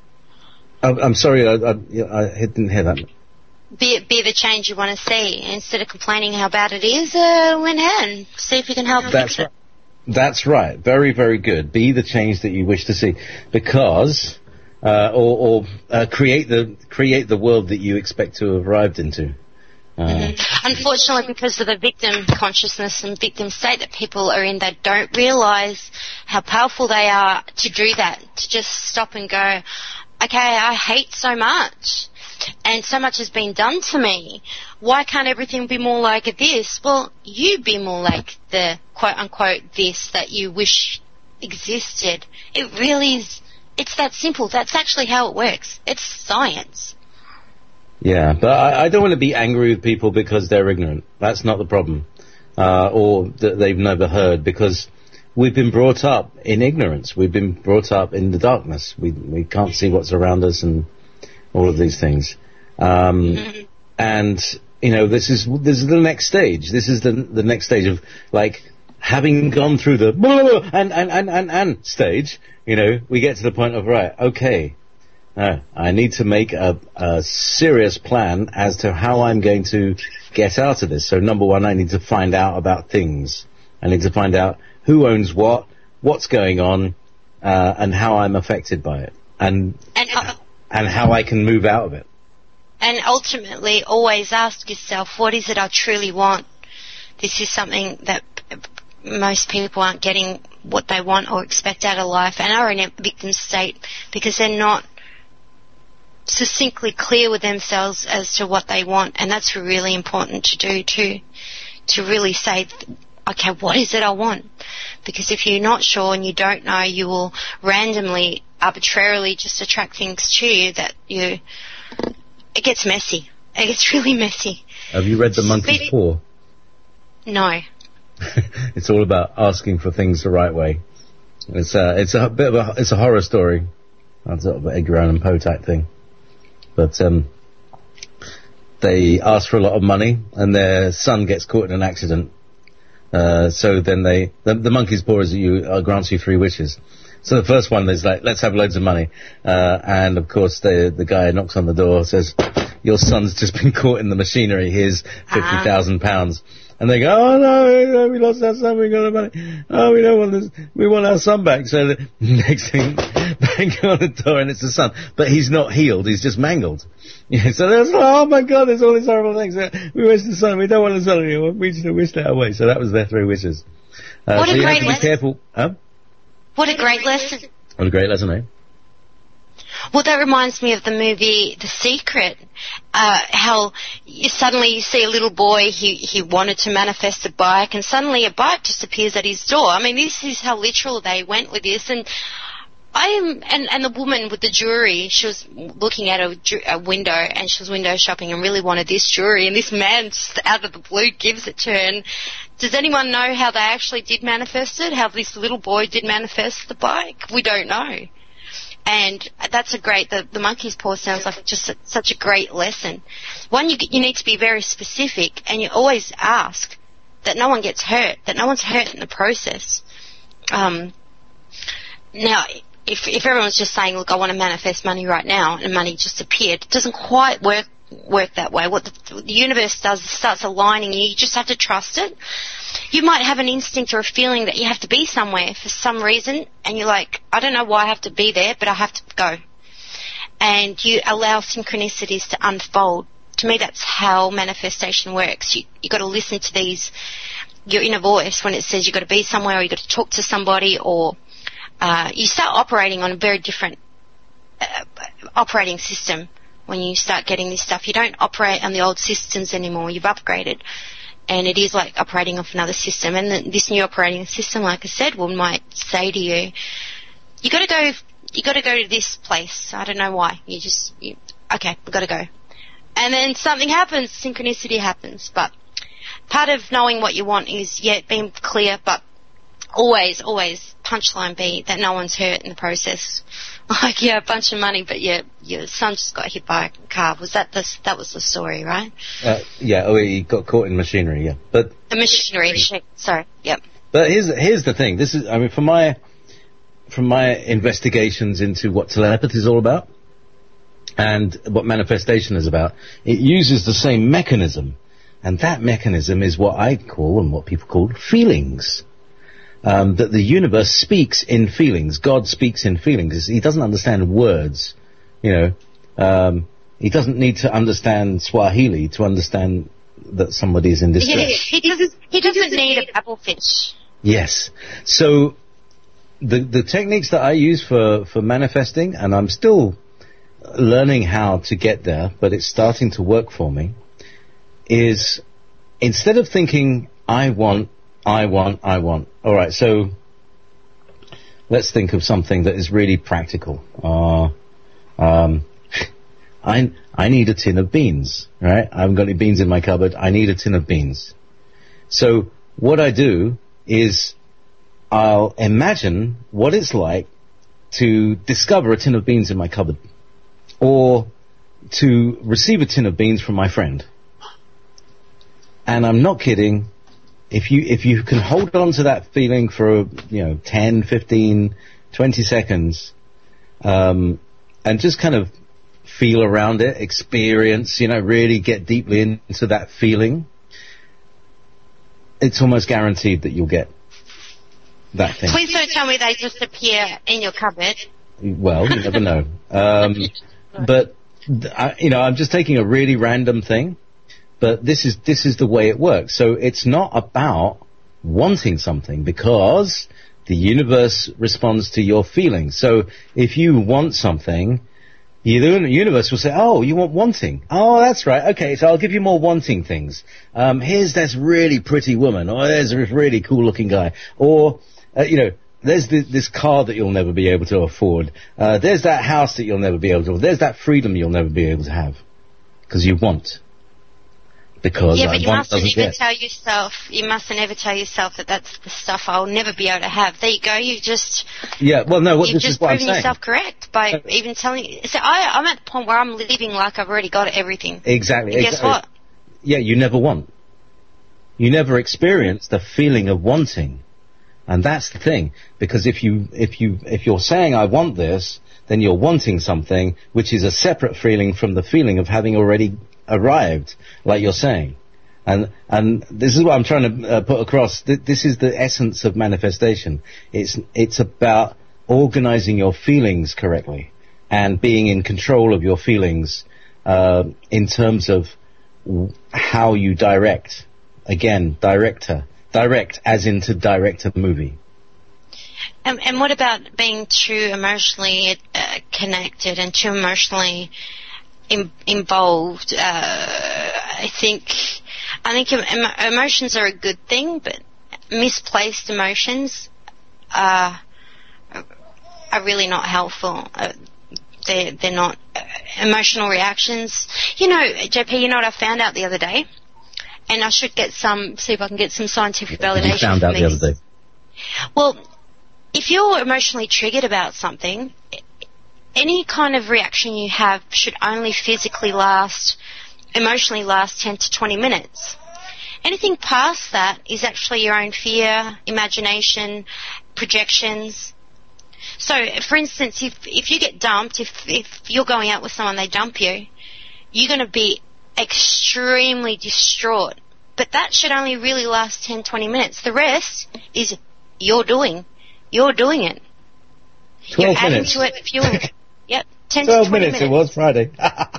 Oh, I'm sorry, I, I, I didn't hear that. Be, be the change you want to see. Instead of complaining how bad it is, uh, went ahead and see if you can help That's fix right. it. That's right. Very, very good. Be the change that you wish to see, because, uh, or, or uh, create the create the world that you expect to have arrived into. Uh, mm-hmm. Unfortunately, because of the victim consciousness and victim state that people are in, they don't realise how powerful they are to do that, to just stop and go, okay, I hate so much, and so much has been done to me. Why can't everything be more like this? Well, you be more like the quote-unquote this that you wish existed. It really is, it's that simple. That's actually how it works. It's science. Yeah, but I, I don't want to be angry with people because they're ignorant. That's not the problem. Uh, or that they've never heard, because we've been brought up in ignorance. We've been brought up in the darkness. We we can't see what's around us and all of these things. Um, mm-hmm. And, you know, this is this is the next stage. This is the the next stage of, like, having gone through the and, and, and, and, and stage, you know, we get to the point of, right, okay, No, I need to make a, a serious plan as to how I'm going to get out of this. So number one, I need to find out about things. I need to find out who owns what, what's going on, uh, and how I'm affected by it, and and, uh, and how I can move out of it. And ultimately, always ask yourself, what is it I truly want? This is something that most people aren't getting what they want or expect out of life, and are in a victim state because they're not succinctly clear with themselves as to what they want. And that's really important to do too, to really say, okay, what is it I want? Because if you're not sure and you don't know, you will randomly, arbitrarily just attract things to you that you, it gets messy. It gets really messy. Have you read The Monkey's Paw? No. It's all about asking for things the right way. It's a, it's a bit of a, it's a horror story. That's sort of an Edgar Allan Poe type thing. But um, they ask for a lot of money, and their son gets caught in an accident. Uh, so then they, the, the monkey's paw is you uh, grants you three wishes. So the first one is like, let's have loads of money. Uh, and of course the the guy knocks on the door, says, your son's just been caught in the machinery, here's fifty thousand pounds. And they go, oh no, we lost our son, we got the money. Oh, we don't want this, we want our son back. So the next thing, bang on the door, and it's the son. But he's not healed, he's just mangled. Yeah, so they're like, oh my God, there's all these horrible things. We wish the son, we don't want the son anymore, we just wish that away. So that was their three wishes. Uh, what so a you great have to be lesson. careful. Huh? What a great lesson. What a great lesson, eh? Well, that reminds me of the movie The Secret. Uh, how you suddenly you see a little boy, he, he wanted to manifest a bike, and suddenly a bike just appears at his door. I mean, this is how literal they went with this. And I am, and, and the woman with the jewelry, she was looking at a, a window, and she was window shopping and really wanted this jewelry, and this man just out of the blue gives it to her. And does anyone know how they actually did manifest it? How this little boy did manifest the bike? We don't know. And that's a great, the, the monkey's paw sounds like just a, such a great lesson. One, you, you need to be very specific, and you always ask that no one gets hurt, that no one's hurt in the process. Um, now, if, if everyone's just saying, look, I want to manifest money right now, and money just appeared, it doesn't quite work work that way. What the, the universe does is starts aligning you. You just have to trust it. You might have an instinct or a feeling that you have to be somewhere for some reason, and you're like, I don't know why I have to be there, but I have to go. And you allow synchronicities to unfold. To me, that's how manifestation works. You you got to listen to these, your inner voice when it says you got to be somewhere, or you got to talk to somebody, or uh, you start operating on a very different uh, operating system. When you start getting this stuff, you don't operate on the old systems anymore. You've upgraded, and it is like operating off another system. And the, this new operating system, like I said, will might say to you, "You got to go. You got to go to this place. I don't know why. You just you, okay. We got to go." And then something happens. Synchronicity happens. But part of knowing what you want is yeah, being clear, but always, always punchline be that no one's hurt in the process. Like, yeah, a bunch of money, but yeah, your son just got hit by a car. Was that the, that was the story, right? Uh, yeah, oh, he got caught in machinery, yeah. But the machinery, shit, sorry, yep. But here's, here's the thing. This is, I mean, from my, from my investigations into what telepathy is all about, and what manifestation is about, it uses the same mechanism. And that mechanism is what I call, and what people call, feelings. Um, that the universe speaks in feelings. God speaks in feelings. He doesn't understand words. You know, um, he doesn't need to understand Swahili to understand that somebody is in distress. Yeah, he doesn't, he doesn't need a babblefish. Yes. So the the techniques that I use for, for manifesting, and I'm still learning how to get there, but it's starting to work for me, is instead of thinking, I want, I want, I want. All right, so let's think of something that is really practical. Uh, um, I I need a tin of beans, right? I haven't got any beans in my cupboard. I need a tin of beans. So what I do is I'll imagine what it's like to discover a tin of beans in my cupboard, or to receive a tin of beans from my friend. And I'm not kidding. If you if you can hold on to that feeling for, you know, ten, fifteen, twenty seconds, um, and just kind of feel around it, experience, you know, really get deeply into that feeling, it's almost guaranteed that you'll get that thing. Please don't tell me they just appear in your cupboard. Well, you never know. Um, but, I, you know, I'm just taking a really random thing. But this is this is the way it works. So it's not about wanting something, because the universe responds to your feelings. So if you want something, the universe will say, oh, you want wanting. Oh, that's right. Okay, so I'll give you more wanting things. Um, here's this really pretty woman, or there's this really cool-looking guy, or, uh, you know, there's this, this car that you'll never be able to afford. Uh, there's that house that you'll never be able to afford. There's that freedom you'll never be able to have, because you want. Because yeah, but I you want mustn't even get. tell yourself, you mustn't ever tell yourself that that's the stuff I'll never be able to have. There you go, you just, Yeah, well, no, what, you've this just is what I'm proven saying. yourself correct by uh, even telling, so I, I'm at the point where I'm living like I've already got everything. Exactly. And guess exactly. what? Yeah, you never want. You never experience the feeling of wanting. And that's the thing, because if you, if you, if you're saying I want this, then you're wanting something which is a separate feeling from the feeling of having already arrived, like you're saying. And and this is what I'm trying to uh, put across. Th- this is the essence of manifestation. It's it's about organizing your feelings correctly and being in control of your feelings uh, in terms of w- how you direct. Again, director. Direct, as in to direct a movie. And, and what about being too emotionally uh, connected and too emotionally in, involved? Uh, I think I think em- emotions are a good thing, but misplaced emotions are are really not helpful. Uh, they they're not uh, emotional reactions. You know, J P, you know what I found out the other day, and I should get some see if I can get some scientific validation. You found out the other day. Well, if you're emotionally triggered about something, any kind of reaction you have should only physically last, emotionally last ten to twenty minutes. Anything past that is actually your own fear, imagination, projections. So, for instance, if if you get dumped, if if you're going out with someone, they dump you, you're going to be extremely distraught. But that should only really last ten, twenty minutes. The rest is you're doing. You're doing it. Twelve You're minutes. adding to it fuel. Yep, ten Twelve to twenty minutes. minutes. It was Friday.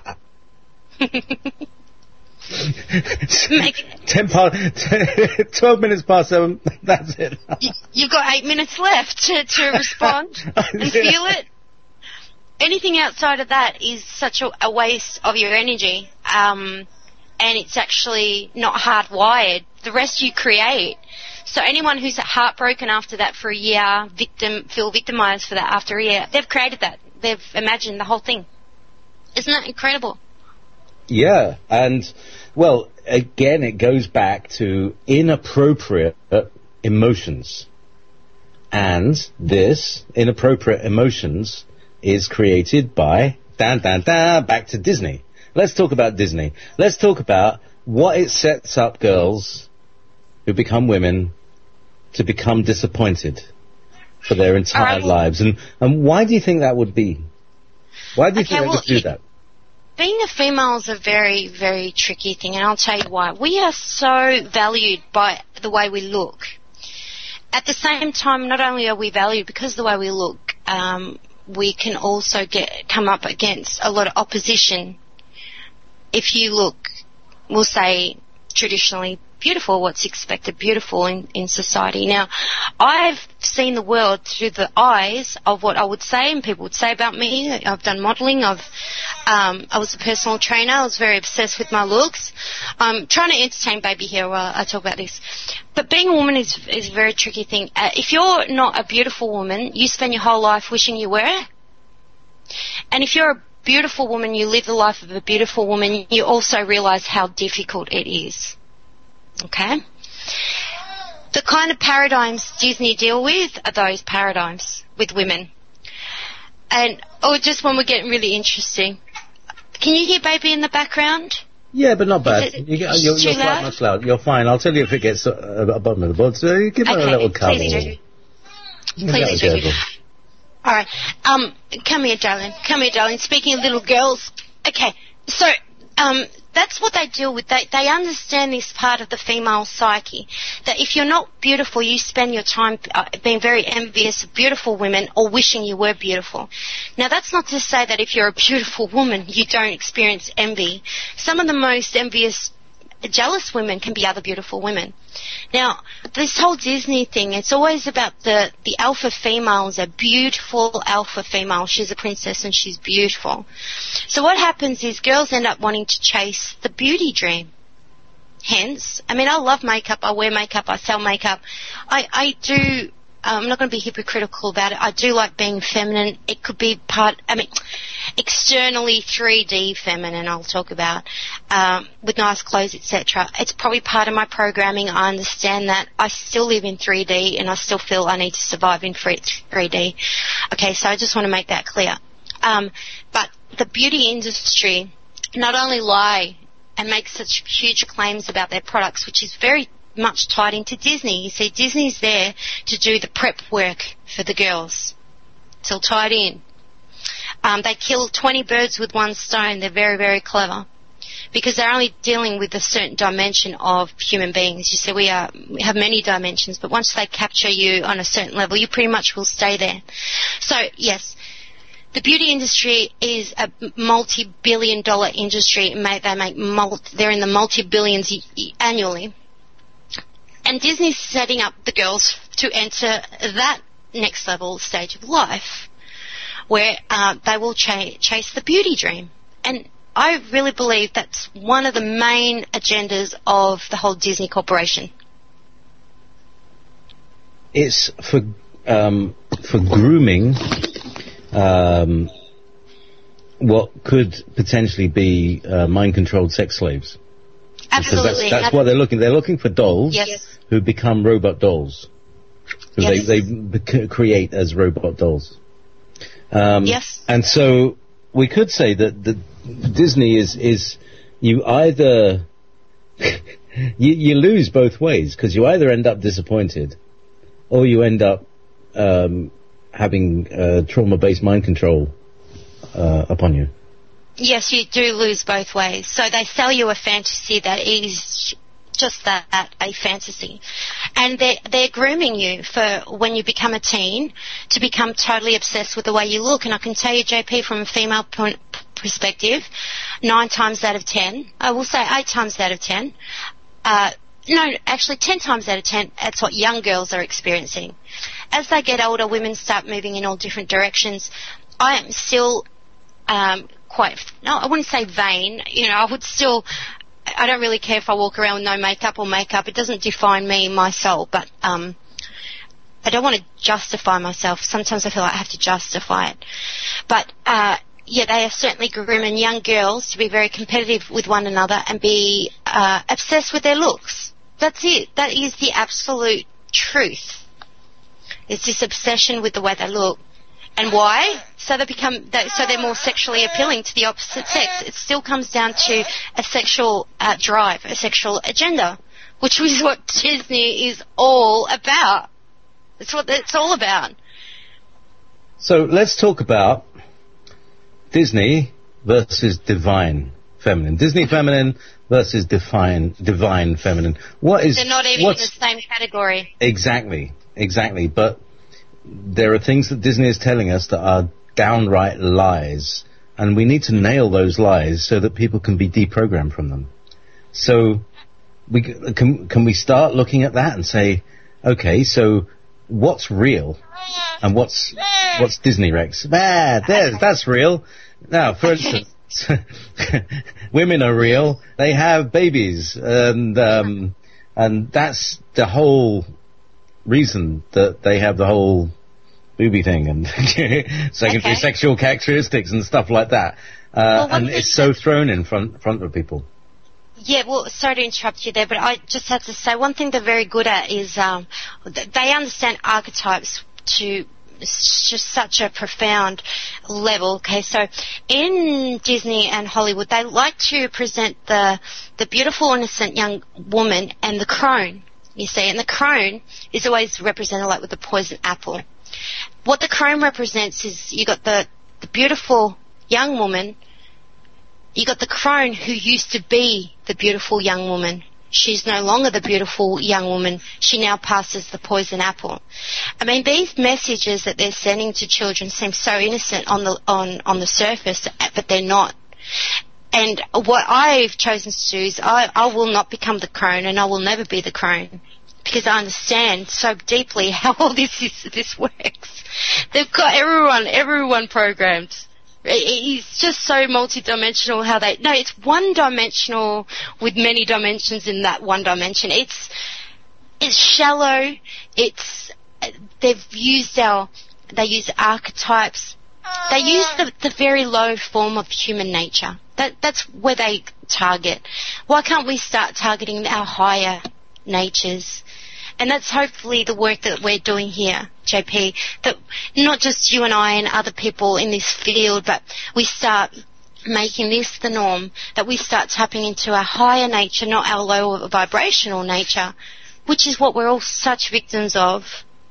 Make, ten past, twelve minutes past seven. That's it. you, you've got eight minutes left to, to respond and feel it. Anything outside of that is such a, a waste of your energy, um, and it's actually not hardwired. The rest you create. So anyone who's heartbroken after that for a year, victim feel victimized for that after a year, they've created that. They've imagined the whole thing. Isn't that incredible? Yeah, and, well, again, it goes back to inappropriate emotions. And this, inappropriate emotions, is created by, dan, dan, dan, back to Disney. Let's talk about Disney. Let's talk about what it sets up girls who become women to become disappointed for their entire right. lives. And, and why do you think that would be? Why do you okay, think well, they would do you, that? Being a female is a very, very tricky thing, and I'll tell you why. We are so valued by the way we look. At the same time, not only are we valued because of the way we look, um, we can also get come up against a lot of opposition. If you look, we'll say, traditionally beautiful, what's expected beautiful in, in society. Now, I've seen the world through the eyes of what I would say and people would say about me. I've done modelling. I've, um, I was a personal trainer. I was very obsessed with my looks. I'm trying to entertain baby here while I talk about this. But being a woman is, is a very tricky thing. Uh, if you're not a beautiful woman, you spend your whole life wishing you were. And if you're a beautiful woman, you live the life of a beautiful woman, you also realise how difficult it is. Okay? The kind of paradigms Disney deal with are those paradigms with women. And, oh, just when we're getting really interesting. Can you hear baby in the background? Yeah, but not bad. It, you get, you're you're quite loud? much loud. You're fine. I'll tell you if it gets uh, above the board. So you give okay, her a little cuddle. Please do. Give Please her a do. gurgle. All right. Um, come here, darling. Come here, darling. Speaking of little girls. Okay. So, um, that's what they deal with. They they understand this part of the female psyche, that if you're not beautiful, you spend your time uh, being very envious of beautiful women or wishing you were beautiful. Now, that's not to say that if you're a beautiful woman, you don't experience envy. Some of the most envious, jealous women can be other beautiful women. Now, this whole Disney thing, it's always about the, the alpha female is a beautiful alpha female. She's a princess and she's beautiful. So what happens is girls end up wanting to chase the beauty dream. Hence, I mean, I love makeup. I wear makeup. I sell makeup. I, I do... I'm not going to be hypocritical about it. I do like being feminine. It could be part, I mean, externally three D feminine, I'll talk about, um, with nice clothes, et cetera. It's probably part of my programming. I understand that. I still live in three D and I still feel I need to survive in three D. Okay, so I just want to make that clear. Um, but the beauty industry not only lie and make such huge claims about their products, which is very much tied into Disney. You see, Disney's there to do the prep work for the girls. It's all tied in. Um, they kill twenty birds with one stone. They're very, very clever because they're only dealing with a certain dimension of human beings. You see, we, are, we have many dimensions, but once they capture you on a certain level, you pretty much will stay there. So, yes, the beauty industry is a multi-billion dollar industry. They make multi, they're in the multi-billions annually. And Disney's setting up the girls to enter that next level stage of life where uh, they will ch- chase the beauty dream. And I really believe that's one of the main agendas of the whole Disney Corporation. It's for um, for grooming um, what could potentially be uh, mind-controlled sex slaves. Absolutely. Because that's, that's what they're looking. They're looking for dolls yes. who become robot dolls. Who yes. they, they bec- create as robot dolls. Um, yes. And so we could say that the Disney is is you either you, you lose both ways, because you either end up disappointed or you end up um, having uh, trauma-based mind control uh, upon you. Yes, you do lose both ways. So they sell you a fantasy that is just that, a fantasy. And they're, they're grooming you for when you become a teen to become totally obsessed with the way you look. And I can tell you, J P, from a female point perspective, nine times out of ten, I will say eight times out of ten, uh, no, actually ten times out of ten, that's what young girls are experiencing. As they get older, women start moving in all different directions. I am still um, quite, no, I wouldn't say vain. You know, I would still, I don't really care if I walk around with no makeup or makeup. It doesn't define me, my soul, but um, I don't want to justify myself. Sometimes I feel like I have to justify it. But, uh, yeah, they are certainly grooming young girls to be very competitive with one another and be uh, obsessed with their looks. That's it. That is the absolute truth. It's this obsession with the way they look. And why? So they become, they, so they're more sexually appealing to the opposite sex. It still comes down to a sexual uh, drive, a sexual agenda, which is what Disney is all about. It's what it's all about. So let's talk about Disney versus divine feminine. Disney feminine versus divine divine feminine. What is? They're not even in the same category. Exactly, exactly. But there are things that Disney is telling us that are downright lies, and we need to nail those lies so that people can be deprogrammed from them. So we can can we start looking at that and say, okay, so what's real and what's what's Disney, Rex? Ah, there's, that's real. Now, for instance, women are real. They have babies, and um, and that's the whole reason that they have the whole booby thing and secondary okay. sexual characteristics and stuff like that. Uh, well, and it's so thrown in front front of people. Yeah, well, sorry to interrupt you there, but I just have to say one thing they're very good at is um, they understand archetypes to just such a profound level. Okay, so in Disney and Hollywood, they like to present the the beautiful, innocent young woman and the crone, you see, and the crone is always represented like with the poison apple. What the crone represents is you got the, the beautiful young woman, you got the crone who used to be the beautiful young woman. She's no longer the beautiful young woman. She now passes the poison apple. I mean, these messages that they're sending to children seem so innocent on the on, on the surface, but they're not. And what I've chosen to do is I, I will not become the crone, and I will never be the crone, because I understand so deeply how all this is, this works. They've got everyone, everyone programmed. It's just so multidimensional how they... No, it's one-dimensional with many dimensions in that one dimension. It's it's shallow. It's... They've used our... They use archetypes. They use the, the very low form of human nature. That That's where they target. Why can't we start targeting our higher natures? And that's hopefully the work that we're doing here, J P, that not just you and I and other people in this field, but we start making this the norm, that we start tapping into our higher nature, not our lower vibrational nature, which is what we're all such victims of.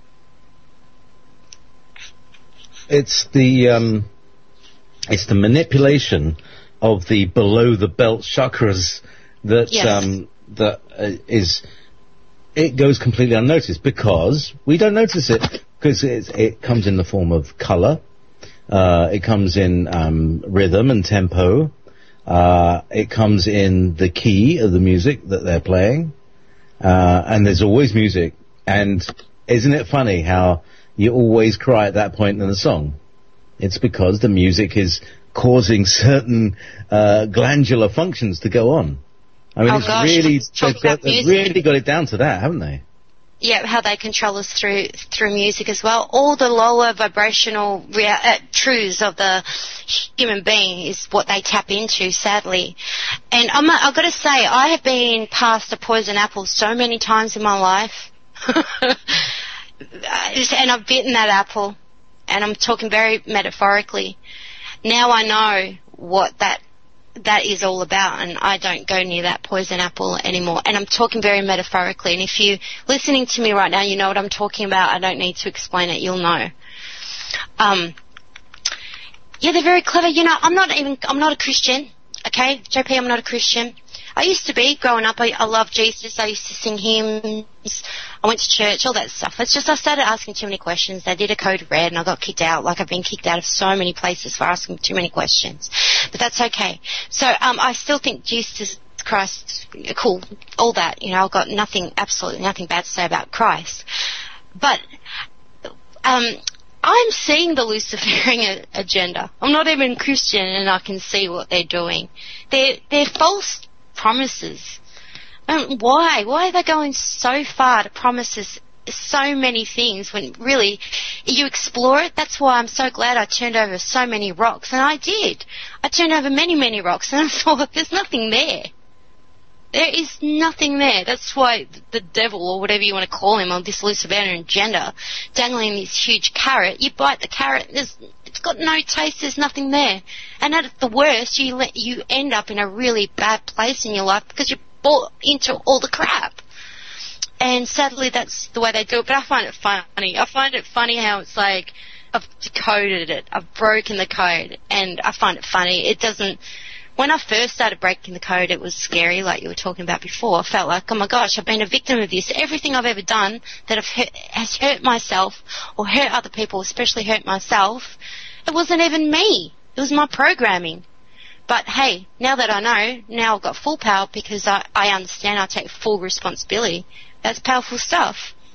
It's the um, it's the manipulation of the below the belt chakras that yes. um, that uh, is. It goes completely unnoticed because we don't notice it, because it, it comes in the form of colour, uh, it comes in um, rhythm and tempo, uh, it comes in the key of the music that they're playing, uh, and there's always music. And isn't it funny how you always cry at that point in the song? It's because the music is causing certain uh, glandular functions to go on. I mean, oh it's gosh, really, they've, got, they've really got it down to that, haven't they? Yeah, how they control us through through music as well. All the lower vibrational rea- uh, truths of the human being is what they tap into, sadly. And I'm, I've got to say, I have been past a poison apple so many times in my life. And I've bitten that apple, and I'm talking very metaphorically. Now I know what that that is all about, and I don't go near that poison apple anymore. And I'm talking very metaphorically, and if you're listening to me right now, you know what I'm talking about. I don't need to explain it. You'll know. Um, yeah, they're very clever. You know, I'm not even, I'm not a Christian, okay? J P, I'm not a Christian. I used to be growing up. I, I loved Jesus. I used to sing hymns. I went to church, all that stuff. It's just I started asking too many questions. They did a code red, and I got kicked out. Like I've been kicked out of so many places for asking too many questions. But that's okay. So um, I still think Jesus Christ, cool, all that. You know, I've got nothing, absolutely nothing bad to say about Christ. But um, I'm seeing the Luciferian agenda. I'm not even Christian, and I can see what they're doing. They're they're false promises. Um, why? Why are they going so far to promise us so many things when really you explore it? That's why I'm so glad I turned over so many rocks, and I did. I turned over many, many rocks, and I thought there's nothing there. There is nothing there. That's why the devil, or whatever you want to call him, or this Luciferian agenda, dangling this huge carrot, you bite the carrot, there's it's got no taste, there's nothing there. And at the worst, you let, you end up in a really bad place in your life because you bought into all the crap. And sadly, that's the way they do it. But I find it funny. I find it funny how it's like, I've decoded it, I've broken the code, and I find it funny. It doesn't... When I first started breaking the code, it was scary, like you were talking about before. I felt like, oh my gosh, I've been a victim of this. Everything I've ever done that have hurt, has hurt myself or hurt other people, especially hurt myself, it wasn't even me. It was my programming. But hey, now that I know, now I've got full power because I, I understand, I take full responsibility. That's powerful stuff.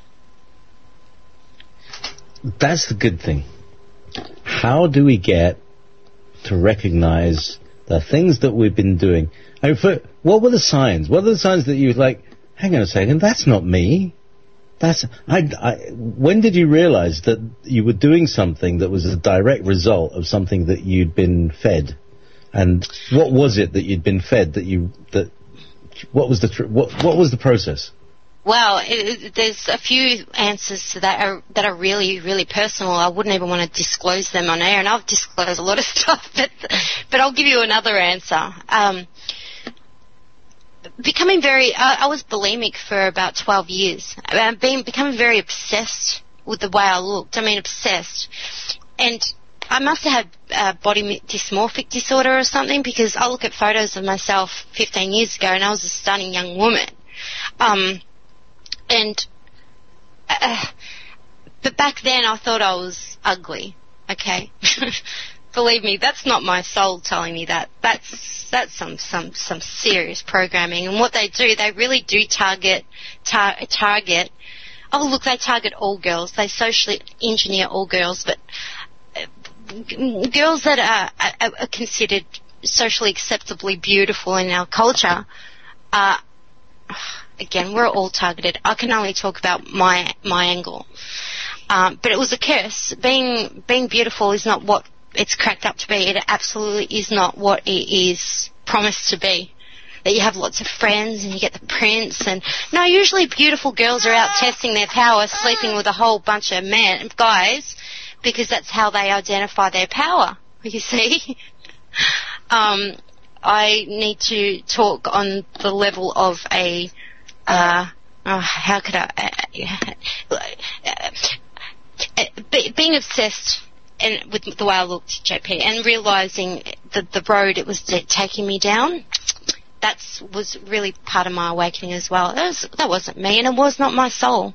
That's the good thing. How do we get to recognize the things that we've been doing? I mean, for, what were the signs? What are the signs that you were like, hang on a second, that's not me. That's I, I, when did you realize that you were doing something that was a direct result of something that you'd been fed? And what was it that you'd been fed that you that what was the tr- what what was the process? Well, it, it, there's a few answers to that are, that are really, really personal. I wouldn't even want to disclose them on air, and I've disclosed a lot of stuff, but, but I'll give you another answer. Um, becoming very, I, I was bulimic for about twelve years. I've been becoming very obsessed with the way I looked. I mean, obsessed. And I must have had uh, body dysmorphic disorder or something, because I look at photos of myself fifteen years ago, and I was a stunning young woman. Um... And, uh, but back then I thought I was ugly, okay? Believe me, that's not my soul telling me that. That's, that's some, some, some serious programming. And what they do, they really do target, tar- target, oh look, they target all girls. They socially engineer all girls, but uh, girls that are, are, are considered socially acceptably beautiful in our culture are, again, we're all targeted. I can only talk about my my angle. Um, but it was a curse. Being being beautiful is not what it's cracked up to be. It absolutely is not what it is promised to be. That you have lots of friends and you get the prince. And no, usually beautiful girls are out testing their power, sleeping with a whole bunch of men, guys, because that's how they identify their power, you see. um, I need to talk on the level of a... Uh, oh, how could I... Uh, uh, uh, be, being obsessed and with the way I looked, J P, and realising the, the road it was t- taking me down, that was really part of my awakening as well. That, was, that wasn't me, and it was not my soul.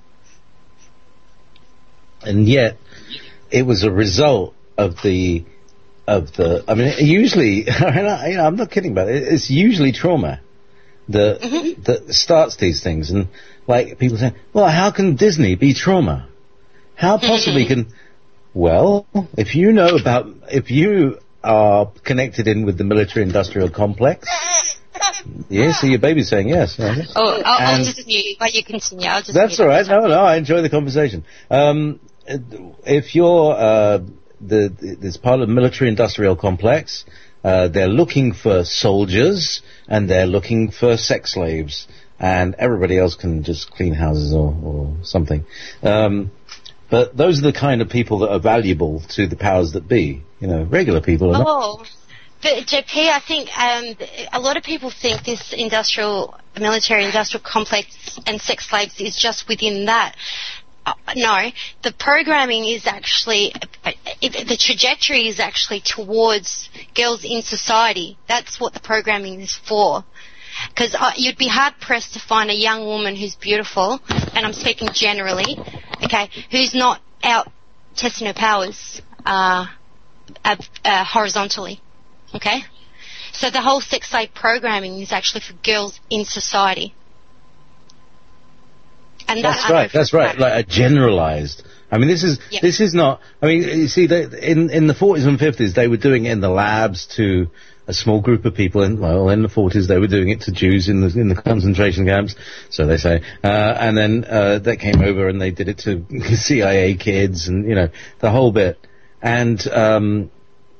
And yet, it was a result of the... Of the, I mean, usually, I, you know, I'm not kidding about it, it's usually trauma that, mm-hmm. that starts these things. And like people saying, well, how can Disney be trauma? How possibly can... Well, if you know about... If you are connected in with the military-industrial complex... Yes, so your baby's saying yes. Oh, I'll, I'll just mute. But you continue. I'll just That's all right. No, no, I enjoy the conversation. Um, if you're uh, the this part of the military-industrial complex, uh, they're looking for soldiers and they're looking for sex slaves, and everybody else can just clean houses or, or something. Um, but those are the kind of people that are valuable to the powers that be. You know, regular people are oh. not. But J P, I think um, a lot of people think this industrial, military-industrial complex and sex slaves is just within that. Uh, no, the programming is actually, uh, it, the trajectory is actually towards girls in society. That's what the programming is for. Because uh, you'd be hard-pressed to find a young woman who's beautiful, and I'm speaking generally, okay, who's not out testing her powers uh, uh, uh, horizontally. Okay? So the whole sex slave programming is actually for girls in society. And that's that, right, that's right, like a generalized. I mean, this is, yep. this is not, I mean, you see, they, in, in the forties and fifties, they were doing it in the labs to a small group of people, and well, in the forties, they were doing it to Jews in the, in the concentration camps, so they say, uh, and then, uh, they came over and they did it to C I A kids and, you know, the whole bit. And, um,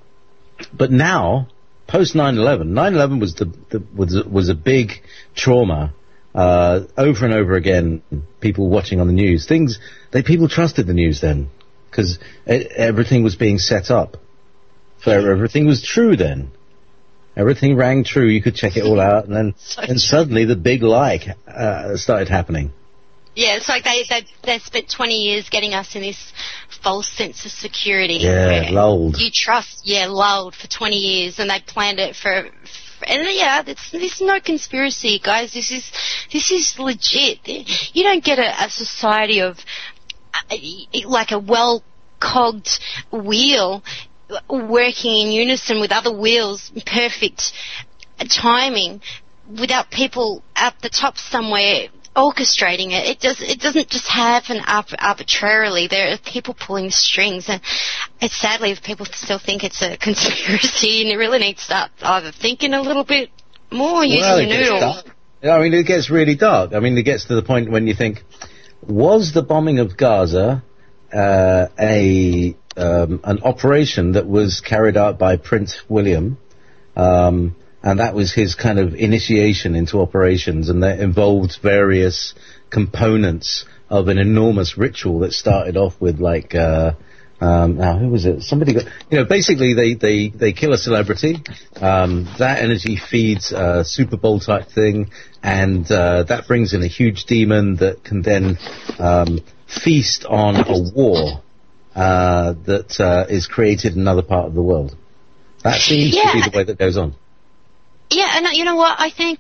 but now, post nine eleven, nine eleven was the, the was was a big trauma. Uh, over and over again, people watching on the news, things they people trusted the news then because everything was being set up. So everything was true then. Everything rang true. You could check it all out, and then so and suddenly the big lie uh, started happening. Yeah, it's like they, they they spent twenty years getting us in this false sense of security. Yeah, lulled. You trust, yeah, lulled for twenty years, and they planned it for, for and yeah, it's, this is no conspiracy, guys. This is this is legit. You don't get a, a society of uh, like a well-cogged wheel working in unison with other wheels, perfect timing, without people at the top somewhere orchestrating it. It does. It doesn't just happen arbitrarily. There are people pulling strings, and it's sadly if people still think it's a conspiracy, and you really need to start either thinking a little bit more, using well, the noodle. I mean, it gets really dark. I mean, it gets to the point when you think, was the bombing of Gaza uh, a um, an operation that was carried out by Prince William? Um, And that was his kind of initiation into operations, and that involved various components of an enormous ritual that started off with, like, uh, um, now who was it? Somebody got, you know, basically they, they, they kill a celebrity, um, that energy feeds a Super Bowl type thing, and, uh, that brings in a huge demon that can then, um, feast on a war, uh, that, uh, is created in another part of the world. That seems yeah. to be the way that goes on. Yeah, and you know what? I think,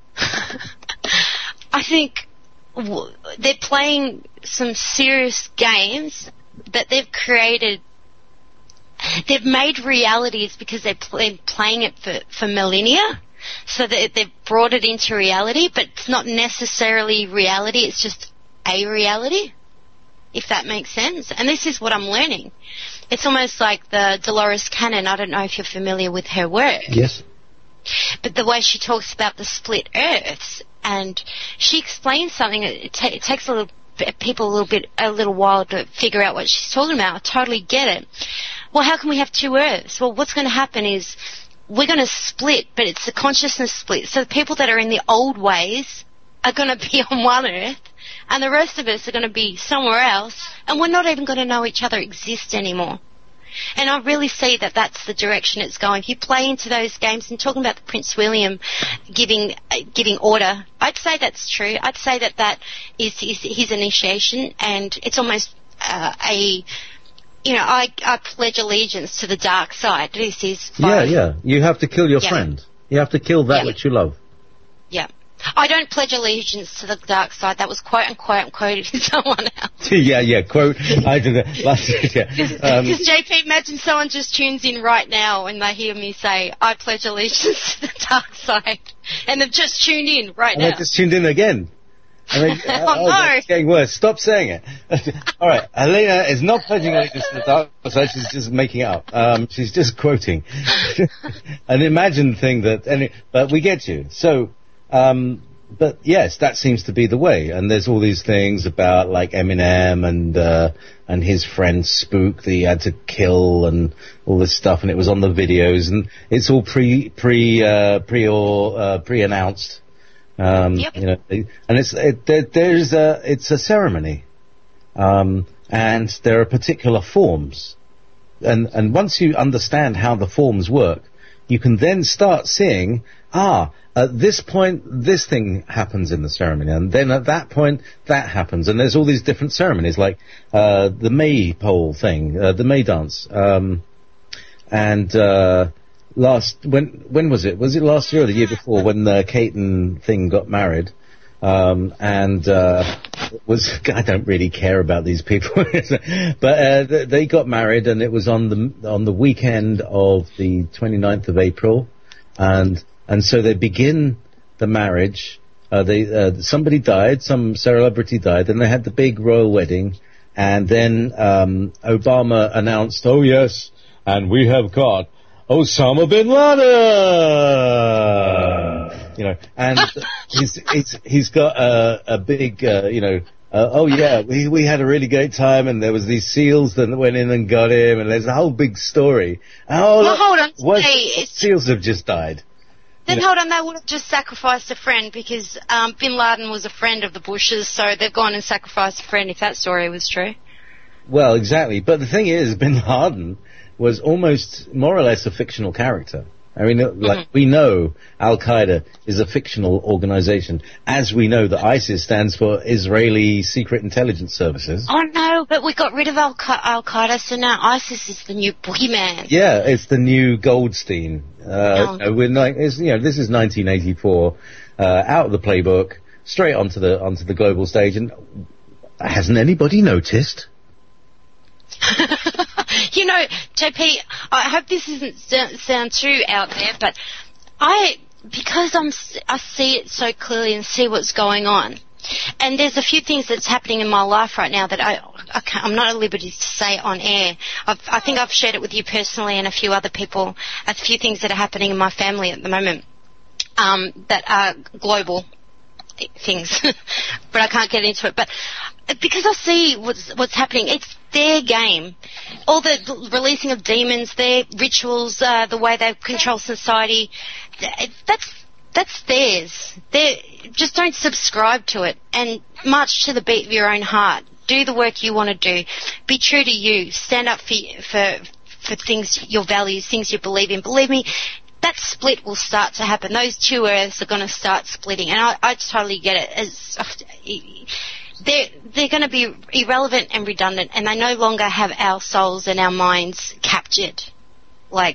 I think w- they're playing some serious games that they've created. They've made realities because they've been playing it for, for millennia, so that they've brought it into reality, but it's not necessarily reality, it's just a reality, if that makes sense. And this is what I'm learning. It's almost like the Dolores Cannon. I don't know if you're familiar with her work. Yes. But the way she talks about the split Earths, and she explains something, it, ta- it takes a little people a little bit a little while to figure out what she's talking about. I totally get it. Well, how can we have two Earths? Well, what's going to happen is we're going to split, but it's a consciousness split. So the people that are in the old ways are going to be on one Earth, and the rest of us are going to be somewhere else, and we're not even going to know each other exist anymore. And I really see that that's the direction it's going. If you play into those games, and talking about the Prince William giving uh, giving order, I'd say that's true. I'd say that that is his, his initiation, and it's almost uh, a, you know, I, I pledge allegiance to the dark side. This is yeah, yeah. You have to kill your yeah. friend. You have to kill that yeah. which you love. Yeah. I don't pledge allegiance to the dark side. That was quote unquote quoted to someone else. yeah, yeah, quote. I did that last week. Because um, J P, imagine someone just tunes in right now and they hear me say, I pledge allegiance to the dark side. And they've just tuned in right and now. they just tuned in again. I mean, oh, oh, no. It's getting worse. Stop saying it. All right, Helena is not pledging allegiance to the dark side. She's just making it up. Um, she's just quoting an imagined thing that. Any, but we get you. So, um, but yes, that seems to be the way. And there's all these things about like Eminem and uh, and his friend Spook that he had to kill and all this stuff, and it was on the videos, and it's all pre pre uh, pre or uh, pre announced. Um, yep. You know, and it's it, there, there's a it's a ceremony, um, and there are particular forms, and and once you understand how the forms work, you can then start seeing ah. At this point, this thing happens in the ceremony, and then at that point, that happens, and there's all these different ceremonies, like uh, the Maypole thing, uh, the May dance, um, and uh, last when when was it? Was it last year or the year before when the Caton thing got married? Um, and uh, it was I don't really care about these people, but uh, they got married, and it was on the on the weekend of the twenty-ninth of April, and. And so they begin the marriage. Uh, they uh, somebody died, some celebrity died, and they had the big royal wedding. And then um, Obama announced, "Oh yes, and we have got Osama bin Laden." You know, and he's he's he's got a, a big, uh, you know. Uh, oh yeah, we we had a really great time, and there was these SEALs that went in and got him, and there's a whole big story. Oh, well, hold on, what, hey, SEALs have just died. Then hold on, they would have just sacrificed a friend because um, Bin Laden was a friend of the Bushes, so they've gone and sacrificed a friend if that story was true. Well, exactly. But the thing is, Bin Laden was almost more or less a fictional character. I mean, mm-hmm. like, we know Al-Qaeda is a fictional organization, as we know that ISIS stands for Israeli Secret Intelligence Services. Oh, no, but we got rid of Al- Al-Qaeda, so now ISIS is the new boogeyman. Yeah, it's the new Goldstein. Uh, oh. you know, we're ni- it's, you know, this is nineteen eighty-four, uh, out of the playbook, straight onto the onto the global stage, and hasn't anybody noticed? You know, J P, I hope this doesn't sound too out there, but I, because I'm, I see it so clearly and see what's going on, and there's a few things that's happening in my life right now that I, I can't, I'm not at liberty to say on air. I've, I think I've shared it with you personally and a few other people, a few things that are happening in my family at the moment um, that are global things, but I can't get into it. But because I see what's what's happening, it's their game. All the releasing of demons, their rituals, uh, the way they control society, that's that's theirs. They just don't subscribe to it and march to the beat of your own heart. Do the work you want to do. Be true to you. Stand up for for for things, your values, things you believe in. Believe me, that split will start to happen. Those two earths are going to start splitting, and I, I totally get it. As they're they're going to be irrelevant and redundant, and they no longer have our souls and our minds captured, like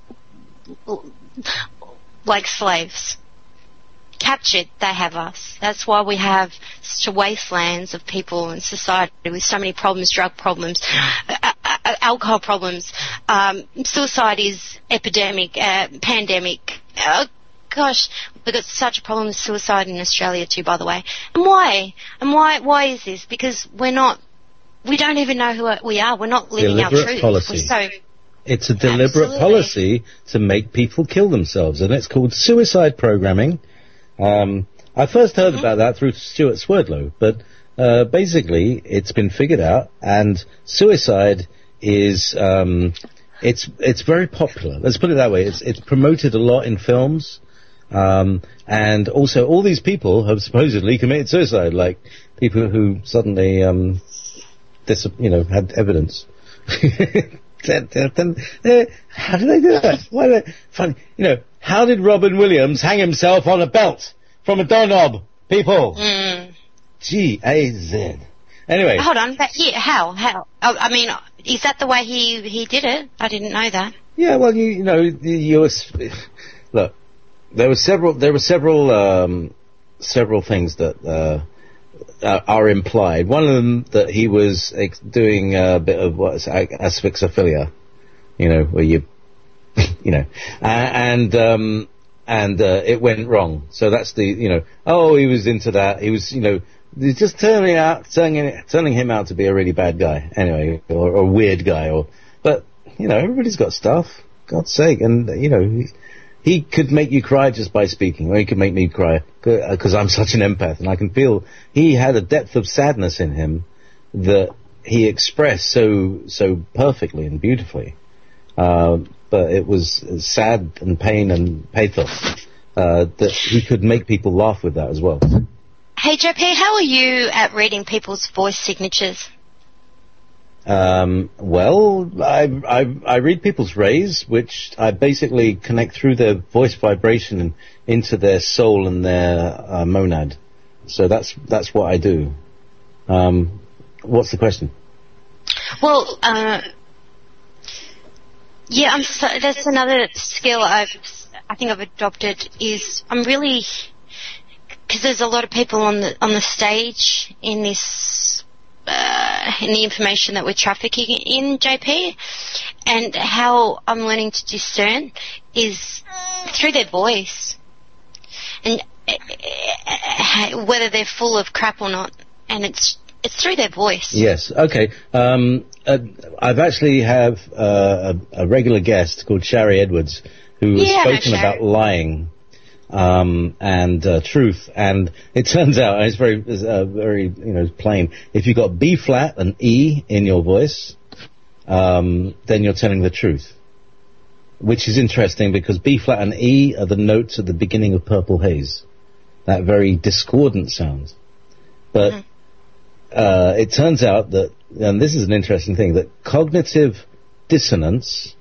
like slaves. Captured, they have us. That's why we have such wastelands of people and society with so many problems, drug problems, uh, uh, alcohol problems. Um, suicide is epidemic, uh, pandemic. Uh, gosh, we've got such a problem with suicide in Australia too, by the way. And why? And why? Why is this? Because we're not. We don't even know who we are. We're not living deliberate our truth. Policy. We're so. It's a deliberate Absolutely. policy to make people kill themselves, and it's called suicide programming. Um, I first heard mm-hmm. about that through Stuart Swerdlow, but uh, basically it's been figured out, and suicide is um, it's it's very popular. Let's put it that way. It's it's promoted a lot in films, um, and also all these people have supposedly committed suicide, like people who suddenly um, dis- you know had evidence. How did they do that? Why are they funny? You know, how did Robin Williams hang himself on a belt from a doorknob? People. Mm. G A Z. Anyway. Hold on. But yeah, how? How? Oh, I mean, is that the way he he did it? I didn't know that. Yeah. Well, you you know, you was, look. There were several. There were several um, several things that. Uh, Uh, are implied. One of them that he was ex- doing a bit of what's asphyxophilia, you know, where you, you know, uh, and um, and uh, it went wrong. So that's the, you know, oh, he was into that. He was, you know, He's just turning out, turning, turning him out to be a really bad guy, anyway, or, or a weird guy, or, but, you know, everybody's got stuff, God's sake, and, you know, he, he could make you cry just by speaking, or he could make me cry, because I'm such an empath, and I can feel he had a depth of sadness in him that he expressed so, so perfectly and beautifully, uh, but it was sad and pain and pathos, uh, that he could make people laugh with that as well. Hey, J P, how are you at reading people's voice signatures? Um, well, I, I, I read people's rays, which I basically connect through their voice vibration and into their soul and their uh, monad. So that's that's what I do. Um, what's the question? Well, uh, yeah, I'm so, that's another skill I've I think I've adopted. Is I'm really because there's a lot of people on the on the stage in this uh, in the information that we're trafficking in, J P, and how I'm learning to discern is through their voice, and uh, whether they're full of crap or not, and it's it's through their voice. Yes. Okay. Um, uh, I've actually have uh, a, a regular guest called Shari Edwards who has yeah, spoken no, about lying. Um, and uh, truth, and it turns out, and it's very, uh, very, you know, plain. If you've got B flat and E in your voice, um, then you're telling the truth, which is interesting because B flat and E are the notes at the beginning of Purple Haze, that very discordant sound. But mm-hmm. uh, it turns out that, and this is an interesting thing, that cognitive dissonance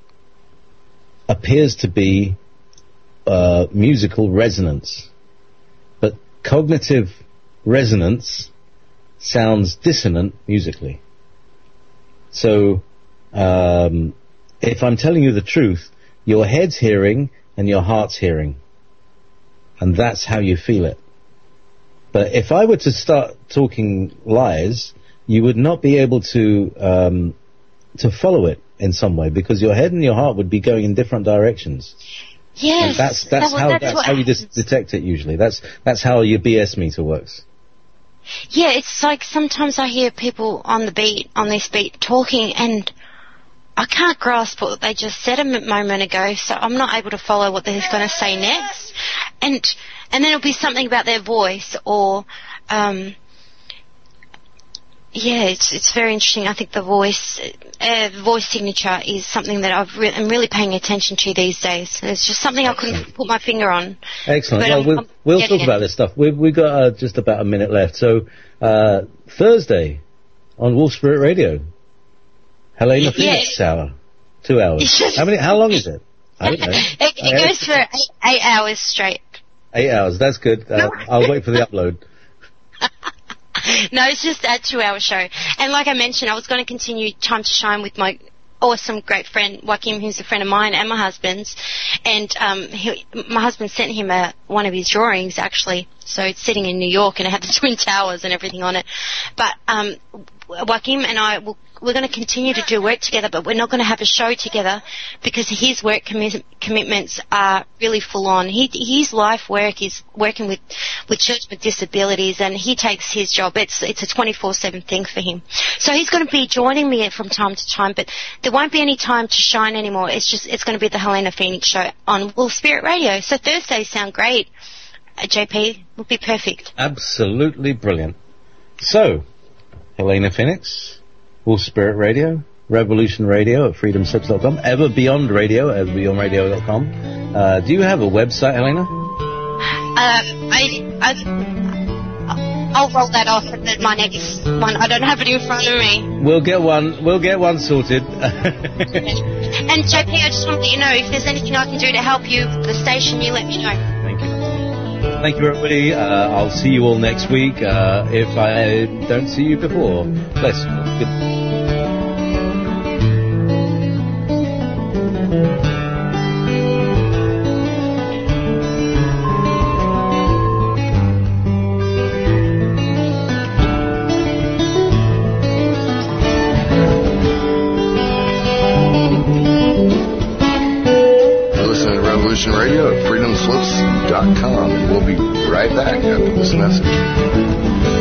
appears to be Uh, musical resonance, but cognitive resonance sounds dissonant musically. So, um, if I'm telling you the truth, your head's hearing and your heart's hearing, and that's how you feel it. But if I were to start talking lies, you would not be able to um, to follow it in some way, because your head and your heart would be going in different directions. Yes, and that's that's that, how that's, that's how you dis- detect it usually. That's that's how your B S meter works. Yeah, it's like sometimes I hear people on the beat on this beat talking, and I can't grasp what they just said a moment ago. So I'm not able to follow what they're going to say next, and and then it'll be something about their voice or. Um, Yeah, it's it's very interesting. I think the voice uh, voice signature is something that I've re- I'm really paying attention to these days. It's just something I couldn't put my finger on. Excellent. But well, I'm, we'll, I'm we'll talk it. about this stuff. We've, we've got uh, just about a minute left. So uh, Thursday on Wolf Spirit Radio, Helena Phoenix yeah. hour, two hours. How many? How long is it? I don't know. it it goes for eight, eight hours straight. Eight hours. That's good. Uh, No. I'll wait for the upload. No, it's just a two-hour show. And like I mentioned, I was going to continue Time to Shine with my awesome, great friend, Joaquim, who's a friend of mine and my husband's. And um, he, my husband sent him a, one of his drawings, actually. So it's sitting in New York, and it had the Twin Towers and everything on it. But um, Joaquim and I, will, we're going to continue to do work together, but we're not going to have a show together because his work commi- commitments are really full on. He, his life work is working with, with children with disabilities, and he takes his job. It's it's a twenty-four seven thing for him. So he's going to be joining me from time to time, but there won't be any Time to Shine anymore. It's just it's going to be the Helena Phoenix show on Wolf Spirit Radio. So Thursdays sound great. Uh, J P, would be perfect. Absolutely brilliant. So, Helena Phoenix, Wolf Spirit Radio, Revolution Radio at freedom slips dot com, Ever Beyond Radio at ever beyond radio dot com. Uh, do you have a website, Helena? Uh, I, I, I'll roll that off at the, my next one. I don't have it in front of me. We'll get one. We'll get one sorted. And J P, I just want to let you know, if there's anything I can do to help you, the station, you let me know. Thank you. Thank you, everybody. Uh, I'll see you all next week. Uh, if I don't see you before, bless you. Good. Radio at freedom slips dot com, and we'll be right back after this message.